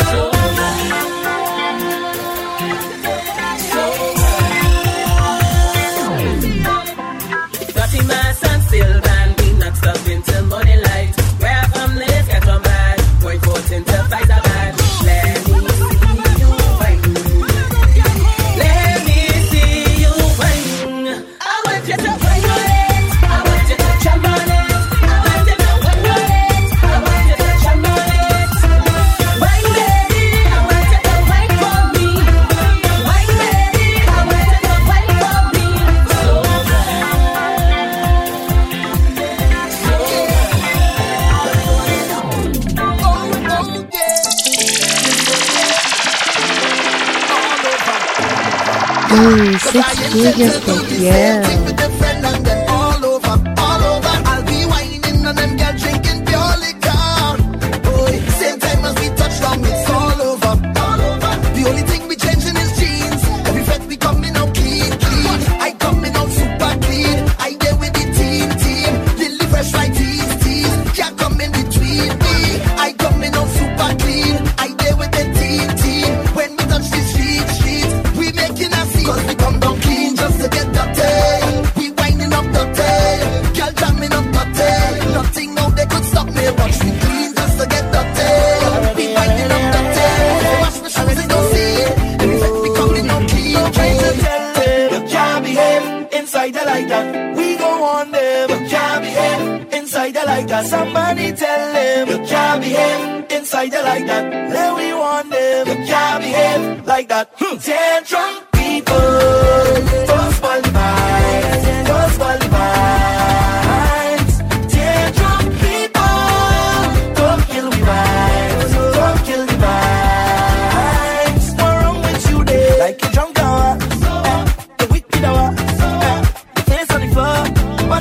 Dirty mass and silver, we not stop until morning light. Where from live, get from bad. Boy, forth until fight a bad. Let me see you wine. Let me see you wine. I want you to wine on it. I want you to jump on it. I want you to wine on it. I want you to jump on it. Wine baby, I want you to wine for me. Wine baby, I want you to wine for me. Ooh, 6 figures for yeah. All over, I'll be whining and them girl drinking pure liquor. Boy, same time as we touch down, it's all over. The only thing we changing is jeans. Every fete we coming out clean. I coming out super clean. I there with the team. Lily fresh right tease. Can't come in between me. I coming out super clean. I there with the team. When we touch the streets, we making a scene. Cause we come down clean just to get dirty. We winding up dirty. Girl jamming up dirty. Nothing now they could stop me. Watch me clean just to get dirty. We winding up dirty. Wash my shoes and don't see it. Every fete we coming out clean. trying to tell them you can't behave inside the like that. We go on them. You can't behave inside the like that. Somebody tell them you can't behave inside the like that. Let we want them. You can't behave like that. Tantrum people, don't spoil the vibes. Don't spoil the vibes. Tantrum people, don't kill the vibes. Don't kill the vibes. What's wrong with you there? Like a drunk hour, the wicked hour, the face on the floor.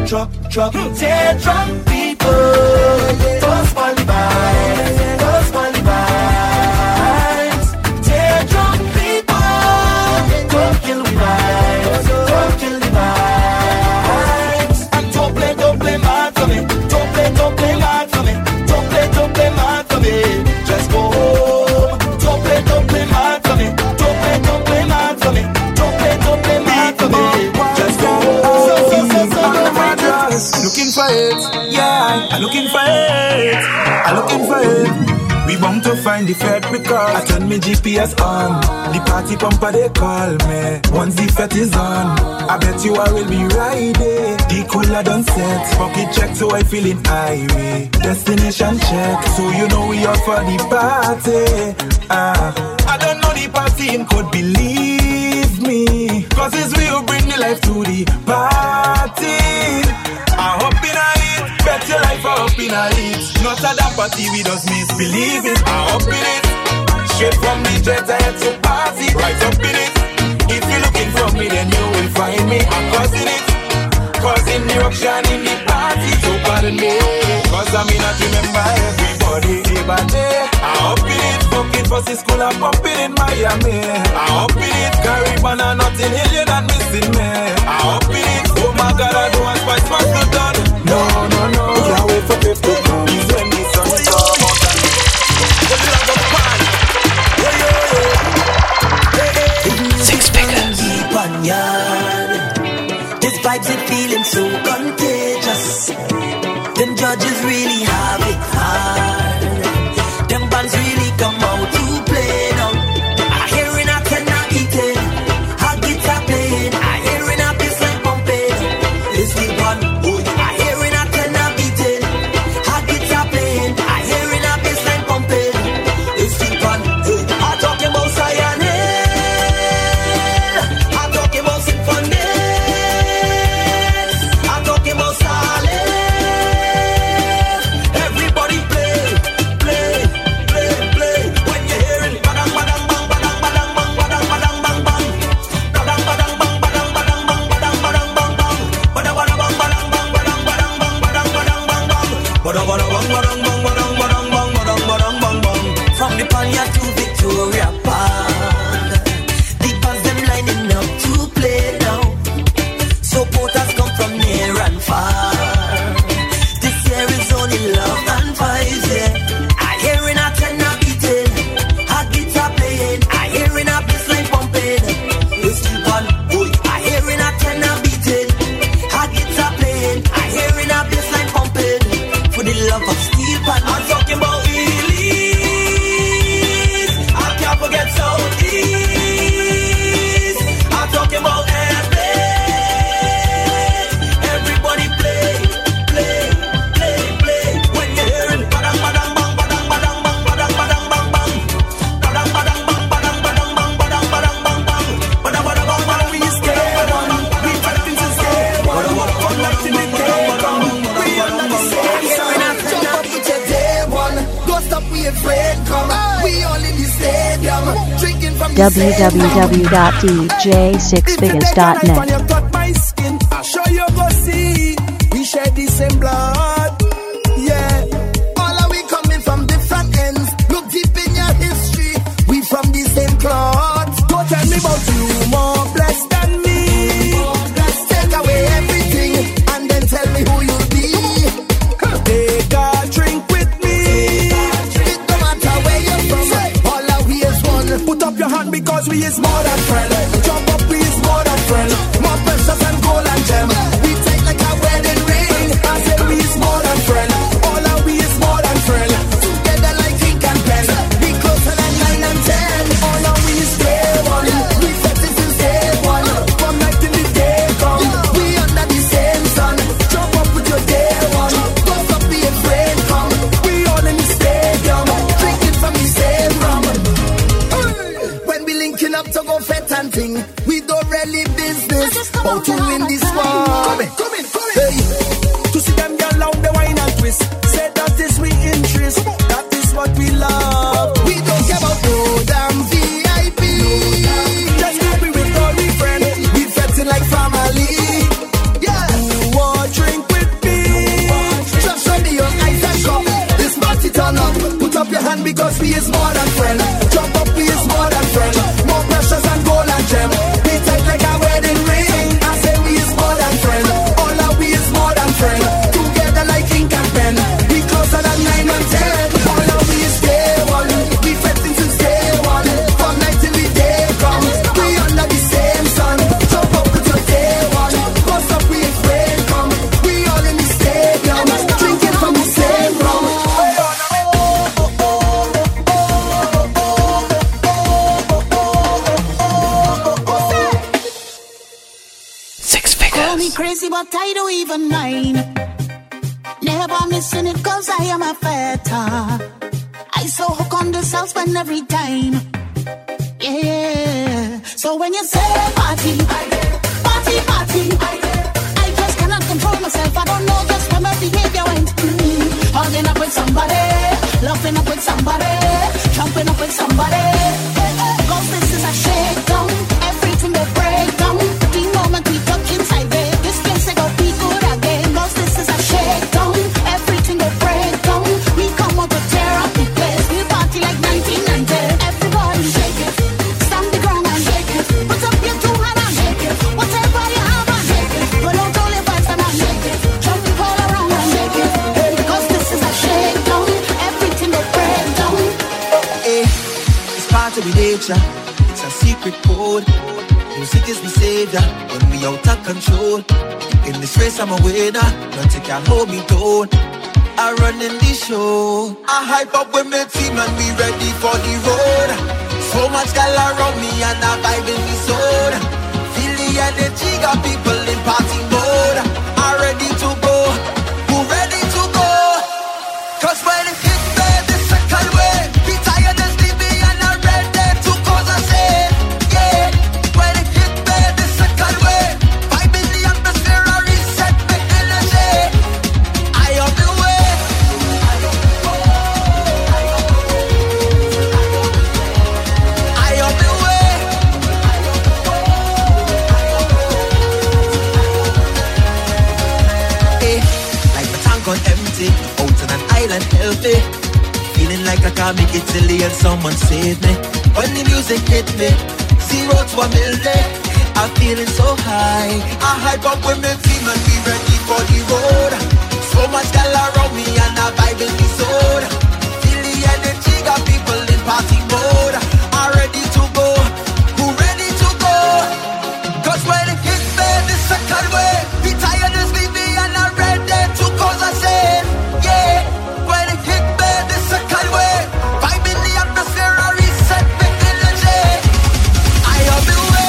Teardrop people, don't spoil the vibes, don't spoil the vibes. Teardrop people, don't kill the vibes, don't kill the vibes. And don't play mad for me, don't play mad for me, don't play mad for me. Just go home. Don't play mad for me, don't play mad for me, don't play mad for me. Just go home. Looking for it, yeah, I'm looking for it, I'm looking for it. We want to find the Fed because I turn my GPS on. The party pumper they call me. Once the Fed is on, I bet you I will be riding. The cooler done set, pocket check so I feeling irate. Destination check, so you know we are for the party. I don't know the party and could believe me, cause it's we who bring the life to the party. I hope in a hit, bet your life I hope in a hit. Not a damn party, we just misbelieve it. I hope in it, straight from the jet I had to party. Right up in it, if you're looking for me then you will find me. I'm causing it, causing the eruption in the party. So pardon me, cause I may not remember everybody day by day. I hope in it, fucking for the school I'm pumping in Miami. I hope in it, Caribbean and Notting Hill you're not missing me. I hope in it, oh my God I don't want spice must be done. No, can't wait for Pep to come. He's when the sun is up. Six figures. Keep on yarn. This vibes and feeling so contagious. Them judges really have it hard. Them bands really come out to play now. I hearing a tenor eating, hot guitar playing. I hearing a bassline pumping. It's the one. I hearing a tenor beating, hot guitar playing. I hearing a bassline pumping. It's the one. I'm talking about Cyanide. I'm talking about Symphony. I'm talking about Solid. Everybody play. When you're hearing badang badang bang badang badang bang badang badang bang bang badang badang bang badang badang bang badang badang bang bang badang badang bang badang bang badang badang bang badang badang bang bang badang badang bang badang bang badang badang bang badang badang bang bang. From the Panya to Victoria Park, the bands them lining up to play now. Supporters come from near and far. This year is only love and vibes, yeah. I hearing a tenor beating, hot guitar playing. I hearing a bassline pumping. It's the one. I hearing a tenor beating, hot guitar playing. I hearing a bassline pumping. For the love of Steel Pan, I'm talking about Elise. I can't forget Southeast. I'm talking about Airplane. Everybody play. When you're hearing badang badang bang badang badang bang badang badang bang bang badang badang bang badang badang bang badang badang bang bang badang badang bang badang. We scared one, we fighting to scared one. Badang badang bang badang badang badang we are not the same. Jump up with your day one, don't stop we afraid come. We all in the stadium, drinking from the www.dj6figures.net. When you touch my skin, I sure you go see. We share the same blood, yeah. All of we coming from different ends. Look deep in your history. We from the same cloth. Don't tell me about you more blessed than me. Take away everything and then tell me who you'll be. Take a drink with me. It don't matter where you're from. All of we is one. Put up your hand because we is more than friend. Jump up, we is more than friend. More precious and gold and gem. We take like a wedding ring. I said we is more than friend. All of we is more than friend. Together like ink and pen. We closer than 9 and 10. All of we is day one. We set this since day one. From night till the day come. We under the same sun. Jump up with your day one. Don't stop being afraid, come. We all in the stadium. Drinking from the same rum. When we linking up to go fet and thing, we don't really business. But to win this war. Hey, to see them girl out the wine and twist. Say that is we interest. That is what we love. We don't care about no damn VIP. Just happy with all we friends. We fetting like family. Yeah. Who want drink because we is more than friend. Jump up, we is more than friend. More precious than gold and gem. We tight like a wedding ring. I say we is more than friend. All of we is more than friend. Together like ink and pen. We closer than 9 and 10. All of we is day one. We fetting since day one. From night till we day come. We under the same sun. Jump up with your day one. Bust up we is rain come. We all in the stadium. Drinking from the same rum. Call me crazy, but I don't even mind. Never missing it, cause I am a fighter. I so hook on the south spend every time. Yeah. So when you say party, party, party, I just cannot control myself. I don't know just where my behavior went. Hugging up with somebody, laughing up with somebody, jumping up with somebody. Cause this is a shakedown. Everything they break down. The moment we touch inside there, this place they go be good again. Cause this is a shakedown. Everything they break down. We come out to tear up the place. We party like 1990. Everybody shake it. Stand the ground and shake it. Put up your two hands and shake it. Whatever you have and shake it. Put out all your vibes and shake it. Jump it all around and shake it. Because this is a shakedown. Everything they break down. Hey, it's part of the nature. It's a secret code. Music is the savior when we out of control. In this race I'm a winner. Nothing can hold me down. I run in the show. I hype up with my team and we ready for the road. So much gal around me and I vibe in the zone. Feel the energy, got people in party mode. I'm ready to go. Who ready to go? Cause when it hits me the second way, be tired and sleepy and I'm ready to cause a sin. Yeah. When it hits me the second way, vibe in the atmosphere, I reset my energy. I on the way. I on the way. Hey, like my tank on empty, out on an island healthy. Feeling like I can't make it silly and someone save me. When the music hit me, 0 to a million, I'm feeling so high. I hype up with my team and we ready for the road. So much gal around me and I vibe in the zone. Feel the energy, got people in party mode. I'm ready to go. Who ready to go? Cause when it hits me the second way, be tired and sleepy and I'm ready to cause a sin. Yeah. When it hit me the second way, vibe in the atmosphere, I reset my energy. I on the way.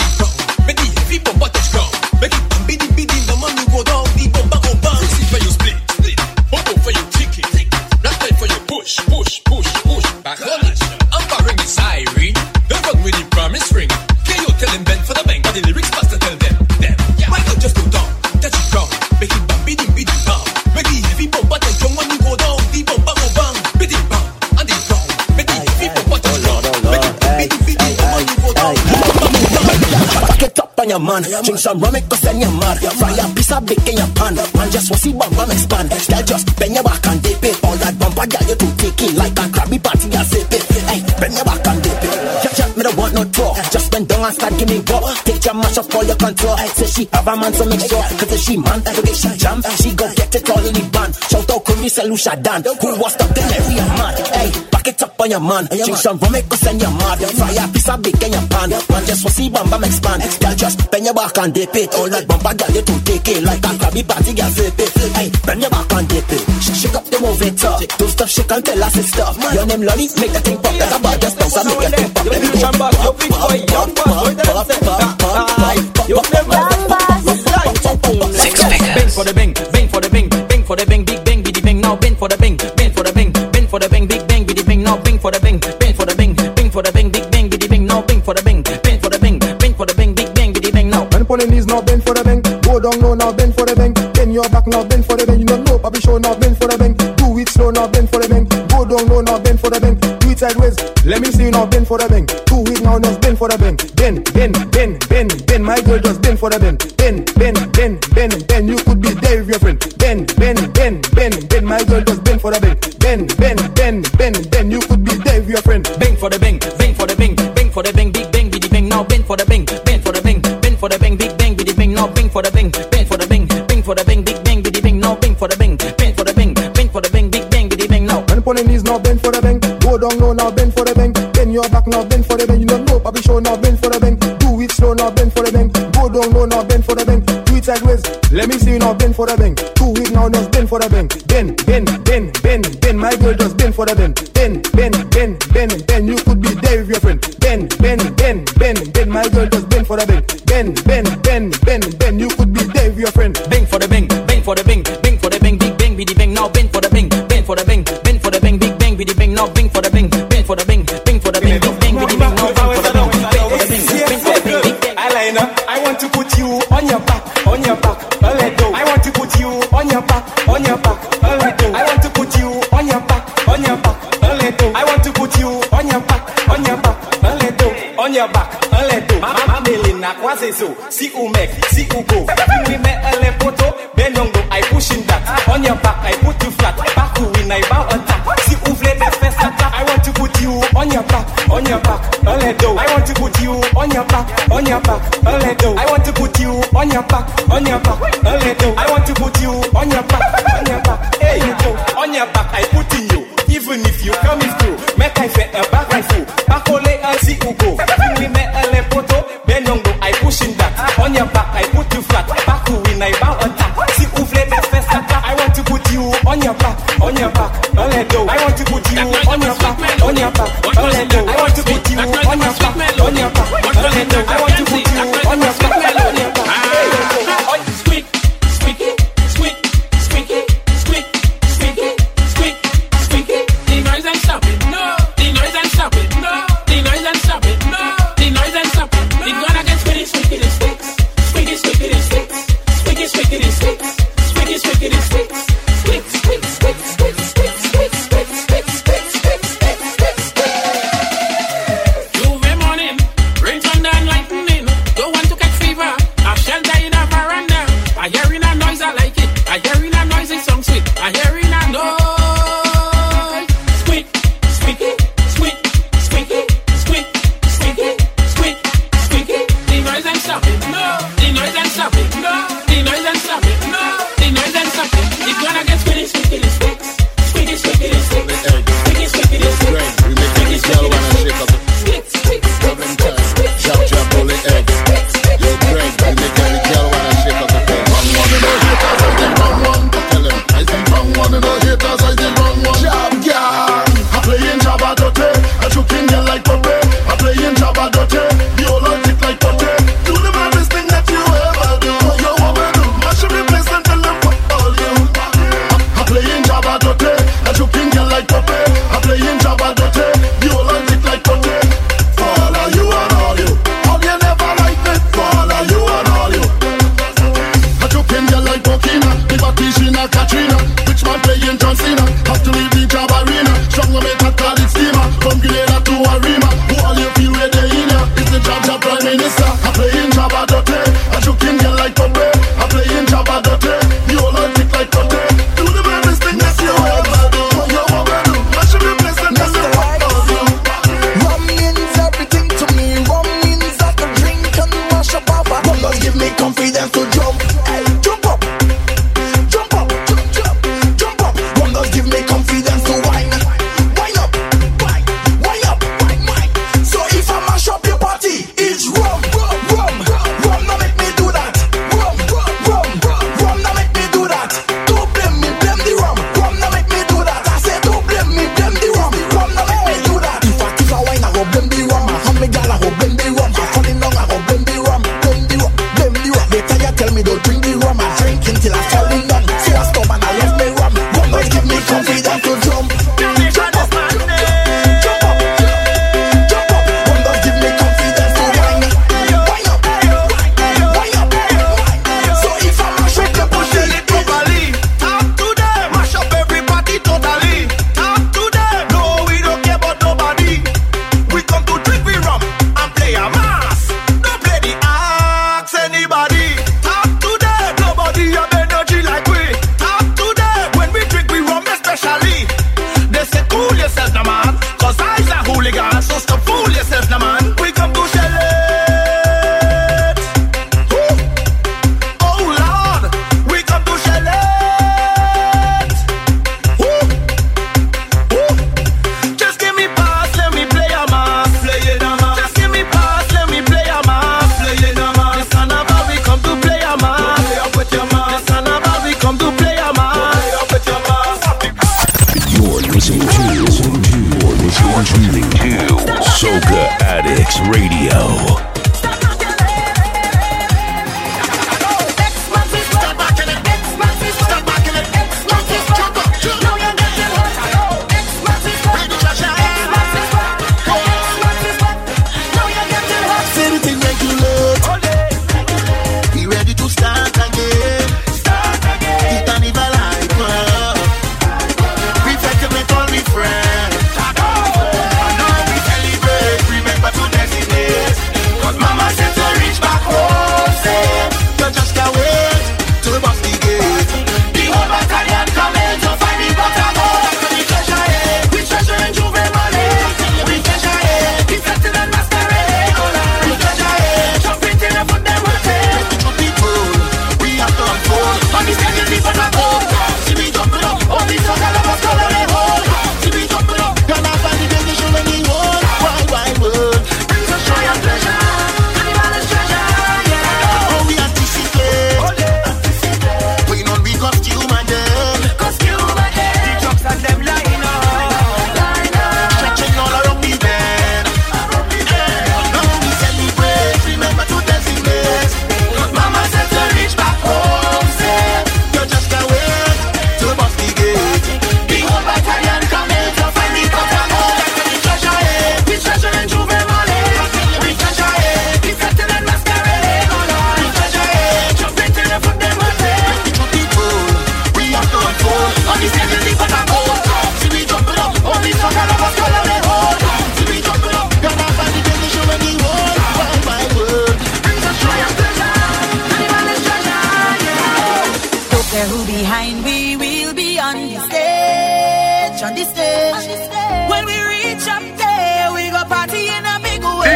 Make it bam, bidi bidi, the man you go down, the bumper go bang. Fix it where you split. line, but the lyrics must tell them. Why not just go down, touch the ground, make it bang, beat it down. Make the heavy bumper touch down when you go down, the bumper go bang, beat it bang, and the ground. Make the heavy bumper touch down, make it beat it down when you go down, the bumper go bang. Back it up on your man, drink some rum, it cause then you're mad. Fry a piece of bacon in your pan, man just want see bum expand. Girl just bend your back and dip it, all that bumper girl you to take it like a Krabby Patty and sip it. Hey, bend your back and dip it. Me don't want no talk, just bend down and start give me go. Take your mash off all your control. Say she have a man, so make sure. Cause if she man, every day she jam, she go get it all in the band. Shout out Curry, Salusha Dan, who was stuck in every man. Hey, back it up on your man, drink some rum, make us send your mad. Fry a piece of bacon in your pan, man just want see bam expand. Girl just bend your back and dip it, all that bumper girl you to take it like a Krabby Patty girl flip it. Hey, bend your back and dip it, shake up the move it up. Do stuff she can tell us it's stuff. Your name Lolly, make the thing pop like a bad just bounce and make the thing pop. Let me go. Bang for the bang, bang for the bang, bang for the bang, big bang, biddy bang. Now bang for the bang, bang for the bang, bang for the bang, big bang, biddy bang. Now bang for the bang, bang for the bang, bang for the bang, big bang, biddy bang. Now bang for the bang, bang for the bang, bang for the bang, big bang, biddy bang. Now bend for the knees, now bend for the bang. Go down low, now bend for the bang. Bend your back, now bend for the bang. You don't know, Papi show, now bend for the bang. Do it slow, now bend for the bang. Go down low, now bend for the bang. Do it sideways, let me see you now bend for the bang. Do it now, just bend for the bang. Bend, my girl just bend for the bend. Bend, you could be there with your friend. Bend, my girl just bend for the bend. Bend, you could be there with your friend. Bang for the bang, bang for the bang, bang for the bang, big bang, biddy bang. Now bang for the bang, bang for the bang, bang for the bang, big bang, biddy bang. Now bang for the bang, bang for the bang, bang for the bang, big bang, biddy bang. Now bang for the bang, bang for the bang, bang for the bang, big bang, biddy bang. Now bend for the knees, now bend for the bang. Go down low, now bend for the bang. Bend your back, now bend for the bang. You don't know, Papi show, now bend for the bang. Do it slow, now bend for the bang. Go down low, now bend for the bang. Do it sideways, let me see you now bend for the bang. Do it now, just bend for the bang. Bend, my girl just bend for the bang. Bend, you could be there with your friend. Bend, my girl just bend for the bang. Bend, you could be there with your friend. Bang for the bang, bang for the bang, bang for the bang, big bang, biddy bang. Now bang for the bang, bang for the bang, bang for the bang, big bang, biddy bang. Now bang for the bang, bang for the bang, bang for the bang, big bang, biddy bang. Now bang for the bang, bang for the bang, bang for the bang, big bang. Eyeliner, I want to put you on your back, let go. I want to put you on your back, let go. I want to put you on your back, let go. I want to put you on your back, let go. On your back, let go. Mamelina quase so, si ou make, si ou go. We met a lepoto, benongo, I pushing that. On your back, I put you flat. Back to win, I bow attack. Si ou fled the first attack. I want to put you on your back, let go. I want to put you on your back, let go. I want to put you on your back, let go. I want to put you on your back, hey, you go. On your back, I put in you. Even if you come in through, make I fit a back rifle. Back ole and see who go. We met a lepoto, benongo, I pushing that. On your back, I put you flat. Back to win, I bow attack. See who fled the first attack. I want to put you on your back, let go. I want to put you on your back, let go. I want to put you on your back, let go. I want to put you on your back, let go. The noise and stop it, no. say who behind we will be on the stage, on the stage. When we reach up there, we go party in a big way.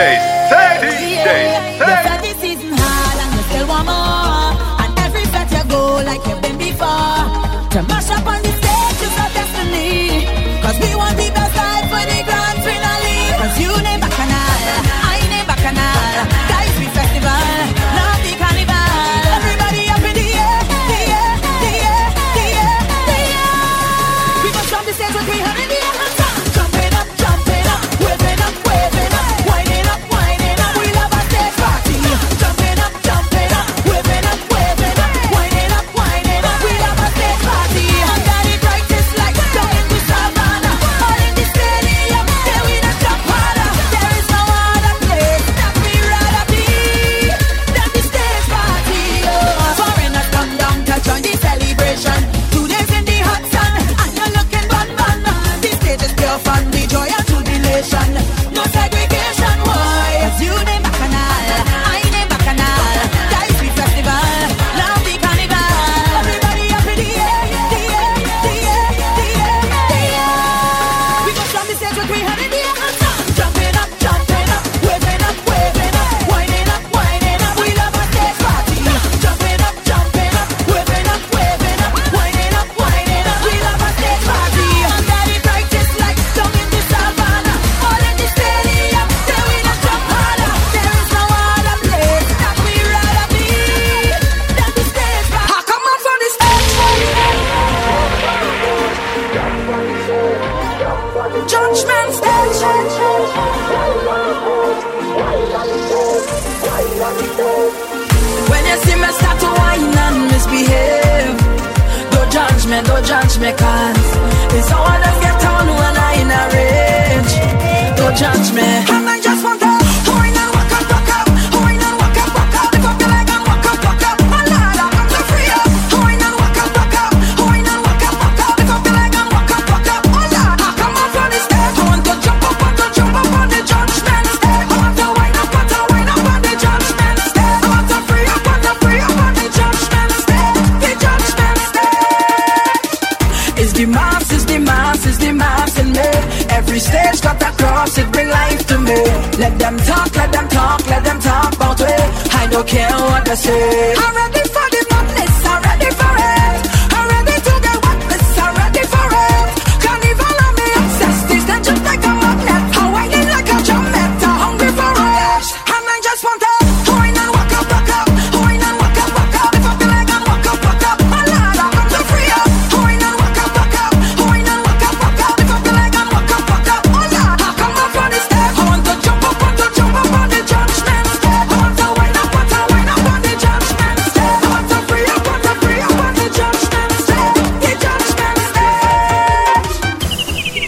DJ, the party season hard and we still want more. And every fete you go like you've been before. To mash up on the stage is our destiny. Cause we want the best life for the grand finale. Cause you name Bacchanal, I name Bacchanal. Guys, we festival, love the carnival. Everybody up in the air, the air, the air, the air, the air. We must jump the stage with 300 in the air. Jumping up, waving up, waving up, winding up, winding up. We love our stage party. Jumping up, waving up, waving up, winding up, winding up. We love our stage party. Under the brightest light, down in the savannah, all in the stadium. There we not jump harder. There is no other place that we rather be than the stage party. Foreigners come down to join the celebration. 2 days in the hot sun, and you're looking bun. The stage is pure fun, the joy and jubilation. No segregation, why? Cause you name Bacchanal, I name Bacchanal. Guys, we festival, love the carnival. Everybody up in the air, the air, the air, the air, the air. We go from the stage with 300 in the air. Jumping up, waving up, waving up, winding up, winding up. We love our stage party. Jumping up, waving up, waving up, winding up, winding up. We love our stage party. Under the brightest light, down in the savannah, all in the stadium. There we not jump harder. There is no other place that we rather be than the stage party. I come out from the stage. Judgment stage. When you see me start to whine and misbehave, don't judge me, cause it's how others get on when I in a rage. Don't judge me. And I just want to whine and walk up, walk up. Whine and walk up, walk up. Lift up your leg and walk up, walk up. My lord, I want to free up. Whine and walk up, walk up. Whine and walk up, walk up. Lift up your leg and walk up, walk up. My lord, I come up on the stage. I want to jump up on the judgment stage. I want to whine up on the judgment stage. I want to free up on the judgment stage. The judgment stage. It's the mass in me. Every stage got a cross, it bring life to me. Let them talk about it. I don't care what they say. I'm ready for the madness, I'm ready for it. I'm ready to get wetness, I'm ready for it. Carnival on me obsessed, these days just like a magnet. I'm whining like a jumpet, I'm hungry for it. And I just want to whine and walk up, walk up. Whine and walk up, walk up. Lift up your leg and walk up, walk up. My lord, I want to free up. Whine and walk up, walk up. Whine and walk up, walk up. Lift up your leg and walk up, walk up. My lord, I come up on the stage. I want to jump up on the judgment stage. I want to whine up on the judgment stage. I want to free up on the judgment stage. The judgment stage.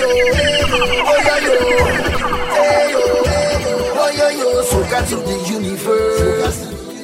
Soca to the universe.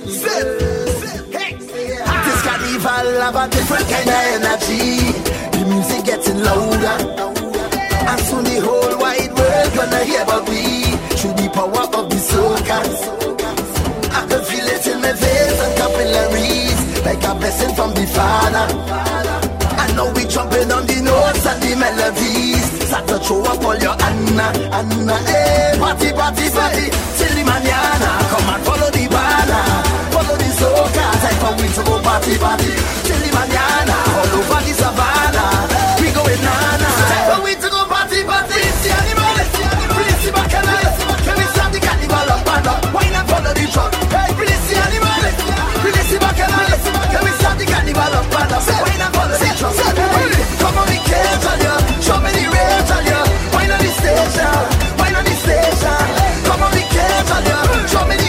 This carnival have a different kind of energy. The music getting louder, and soon the whole wide world gonna hear about we. Through the power of the soca, I can feel it in my veins and capillaries, like a blessing from the Father. I know we jumping on the notes and the melodies. Start to throw up all your Anna, hey, party, till the mañana. Come and follow the banner, follow the soca. Time for we to go party, till the mañana. All over the savannah, we going nana. Time for we to go party, see animals, please see Bacchanal. Can we start the carnival up and up? Why not follow the truck? Hey, please see animals, please see Bacchanal. Can we start the carnival up and up? Why not follow the truck? Come on, we can't tell you. Show me the rage on you. Why not the station? Why not the station? Come on, we can't tell you. Show me the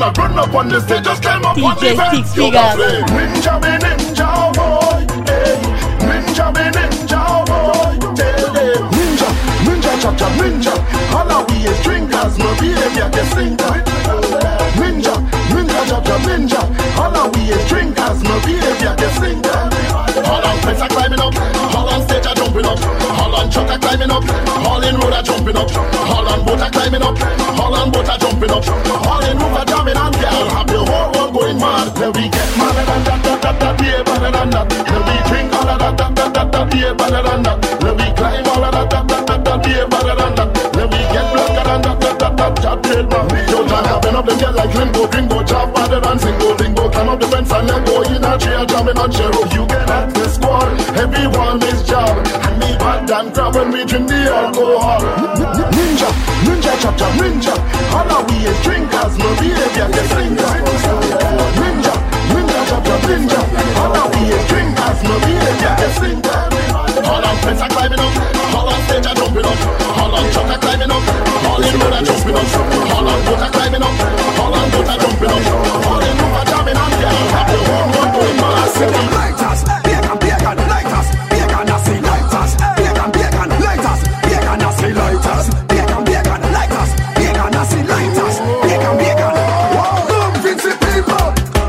not run up on the stage, just climb up on the DJ fence. Six Figures. Ninja me ninja boy, hey. Ninja me ninja boy, tell them. Ninja, ninja cha cha ninja. All of we is drinkers, no behavior get singer. Ninja, ninja cha cha ninja. All of we is drinkers, no behavior get singer. All on fence are climbing up, all on stage are jumping up, all on truck are climbing up, all in road are jumping up, all on boat are climbing up, all on boat are jumping up, all in roof are jamming and girl have the whole world going mad. Then we get madder than that, yeah, better than that. Then we drink all of that, yeah, better than that. Then we climb all of that, yeah, better than that. Then we get blacker than that, job trademark. Yo, John having up them get like Limbo, Gringo, job better than Single, Lingo. Climb up the fence and then go in a chair, jamming on Cheryl. You get at the squad, everyone is job. And me bad damn crowd when we drink the alcohol. Ninja, ninja, chop chop, ninja. All of we is drinkers, no behavior get singer. Ninja, ninja, chop chop, ninja. All of we is drinkers, no behavior get singer. All on fence are climbing up, all on stage are jumping up, all on truck are climbing up, all in road are jumping up, all on boat are climbing up, all on boat are jumping up, all in roof are jamming and girl have the whole world going mad. I see them lighters, bacon, lighters, bacon, I see lighters, bacon, lighters, bacon, I see lighters, bacon, lighters, bacon, I see lighters, bacon. Wow, Vincy people,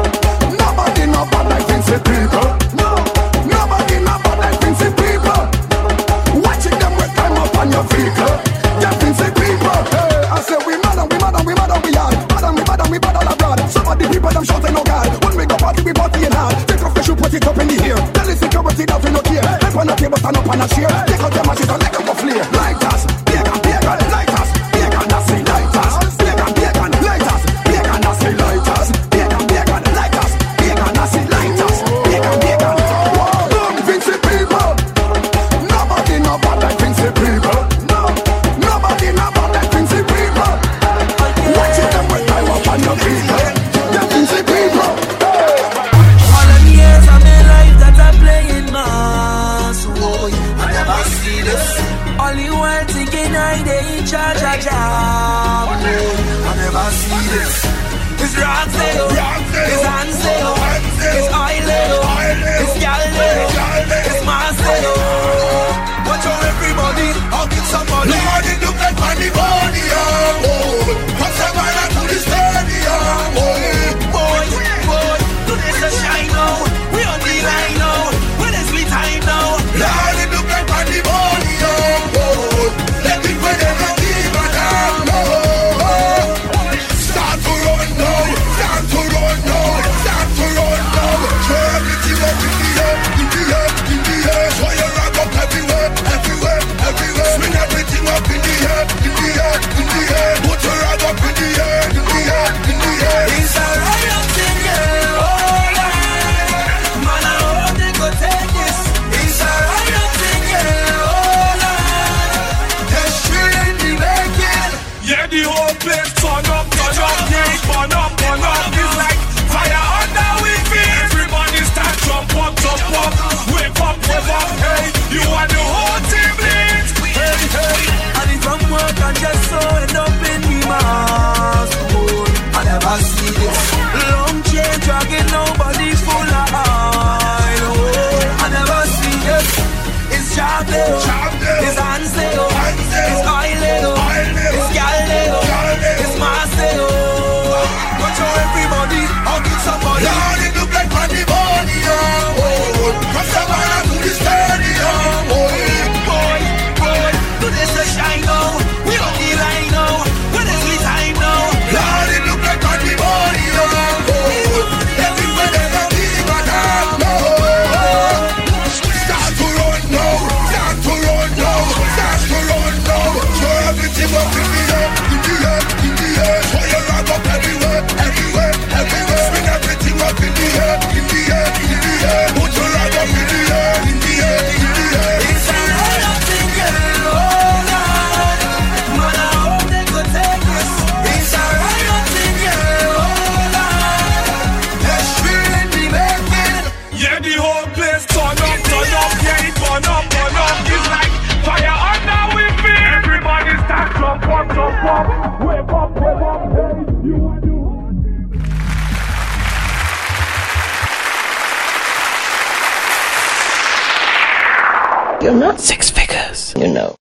nobody know bad like Vincy people. No, nobody know bad like Vincy people. Watching them with time up on your vehicle. Yeah, Vincy people. Hey, I say we mad and we hard. Mad and we bad all abroad. Some of the people them shouting no God. When we go party, we party in hard. Take off the shoe, put it up in the air. Tell the security that we no care. Help on the table, stand up on a chair. Take out your matches and let them go flare. Lighters, bacon, lighters, bacon, I see lighters. Bacon, lighters, bacon, I see lighters. Bacon, lighters, bacon, I see lighters. Bacon. Wow, Vincy people. Nobody know bad like Vincy people. No, nobody know bad like Vincy people. Watching them with time up on your people. Yeah, Vincy people. All them years of my life that I play in mass, oh, I never see this. Only one thinking I they in charge of job, oh, I never see this. It's Roxanne, it's Hansel, it's Oilero, it's Galileo, it's Marcelo. Watch out everybody, I'll get somebody. Lord, it look like money body, oh. Come somebody to the stadium, oh. Boy, today's a shine now. We on the line now. When it's we time now. Lord, it look like money body, oh. Let me put it on the bottom, no. Start to run now. Throw everything up in the air. So you rock up everywhere. Swing everything up in the air. You're not six figures, you know.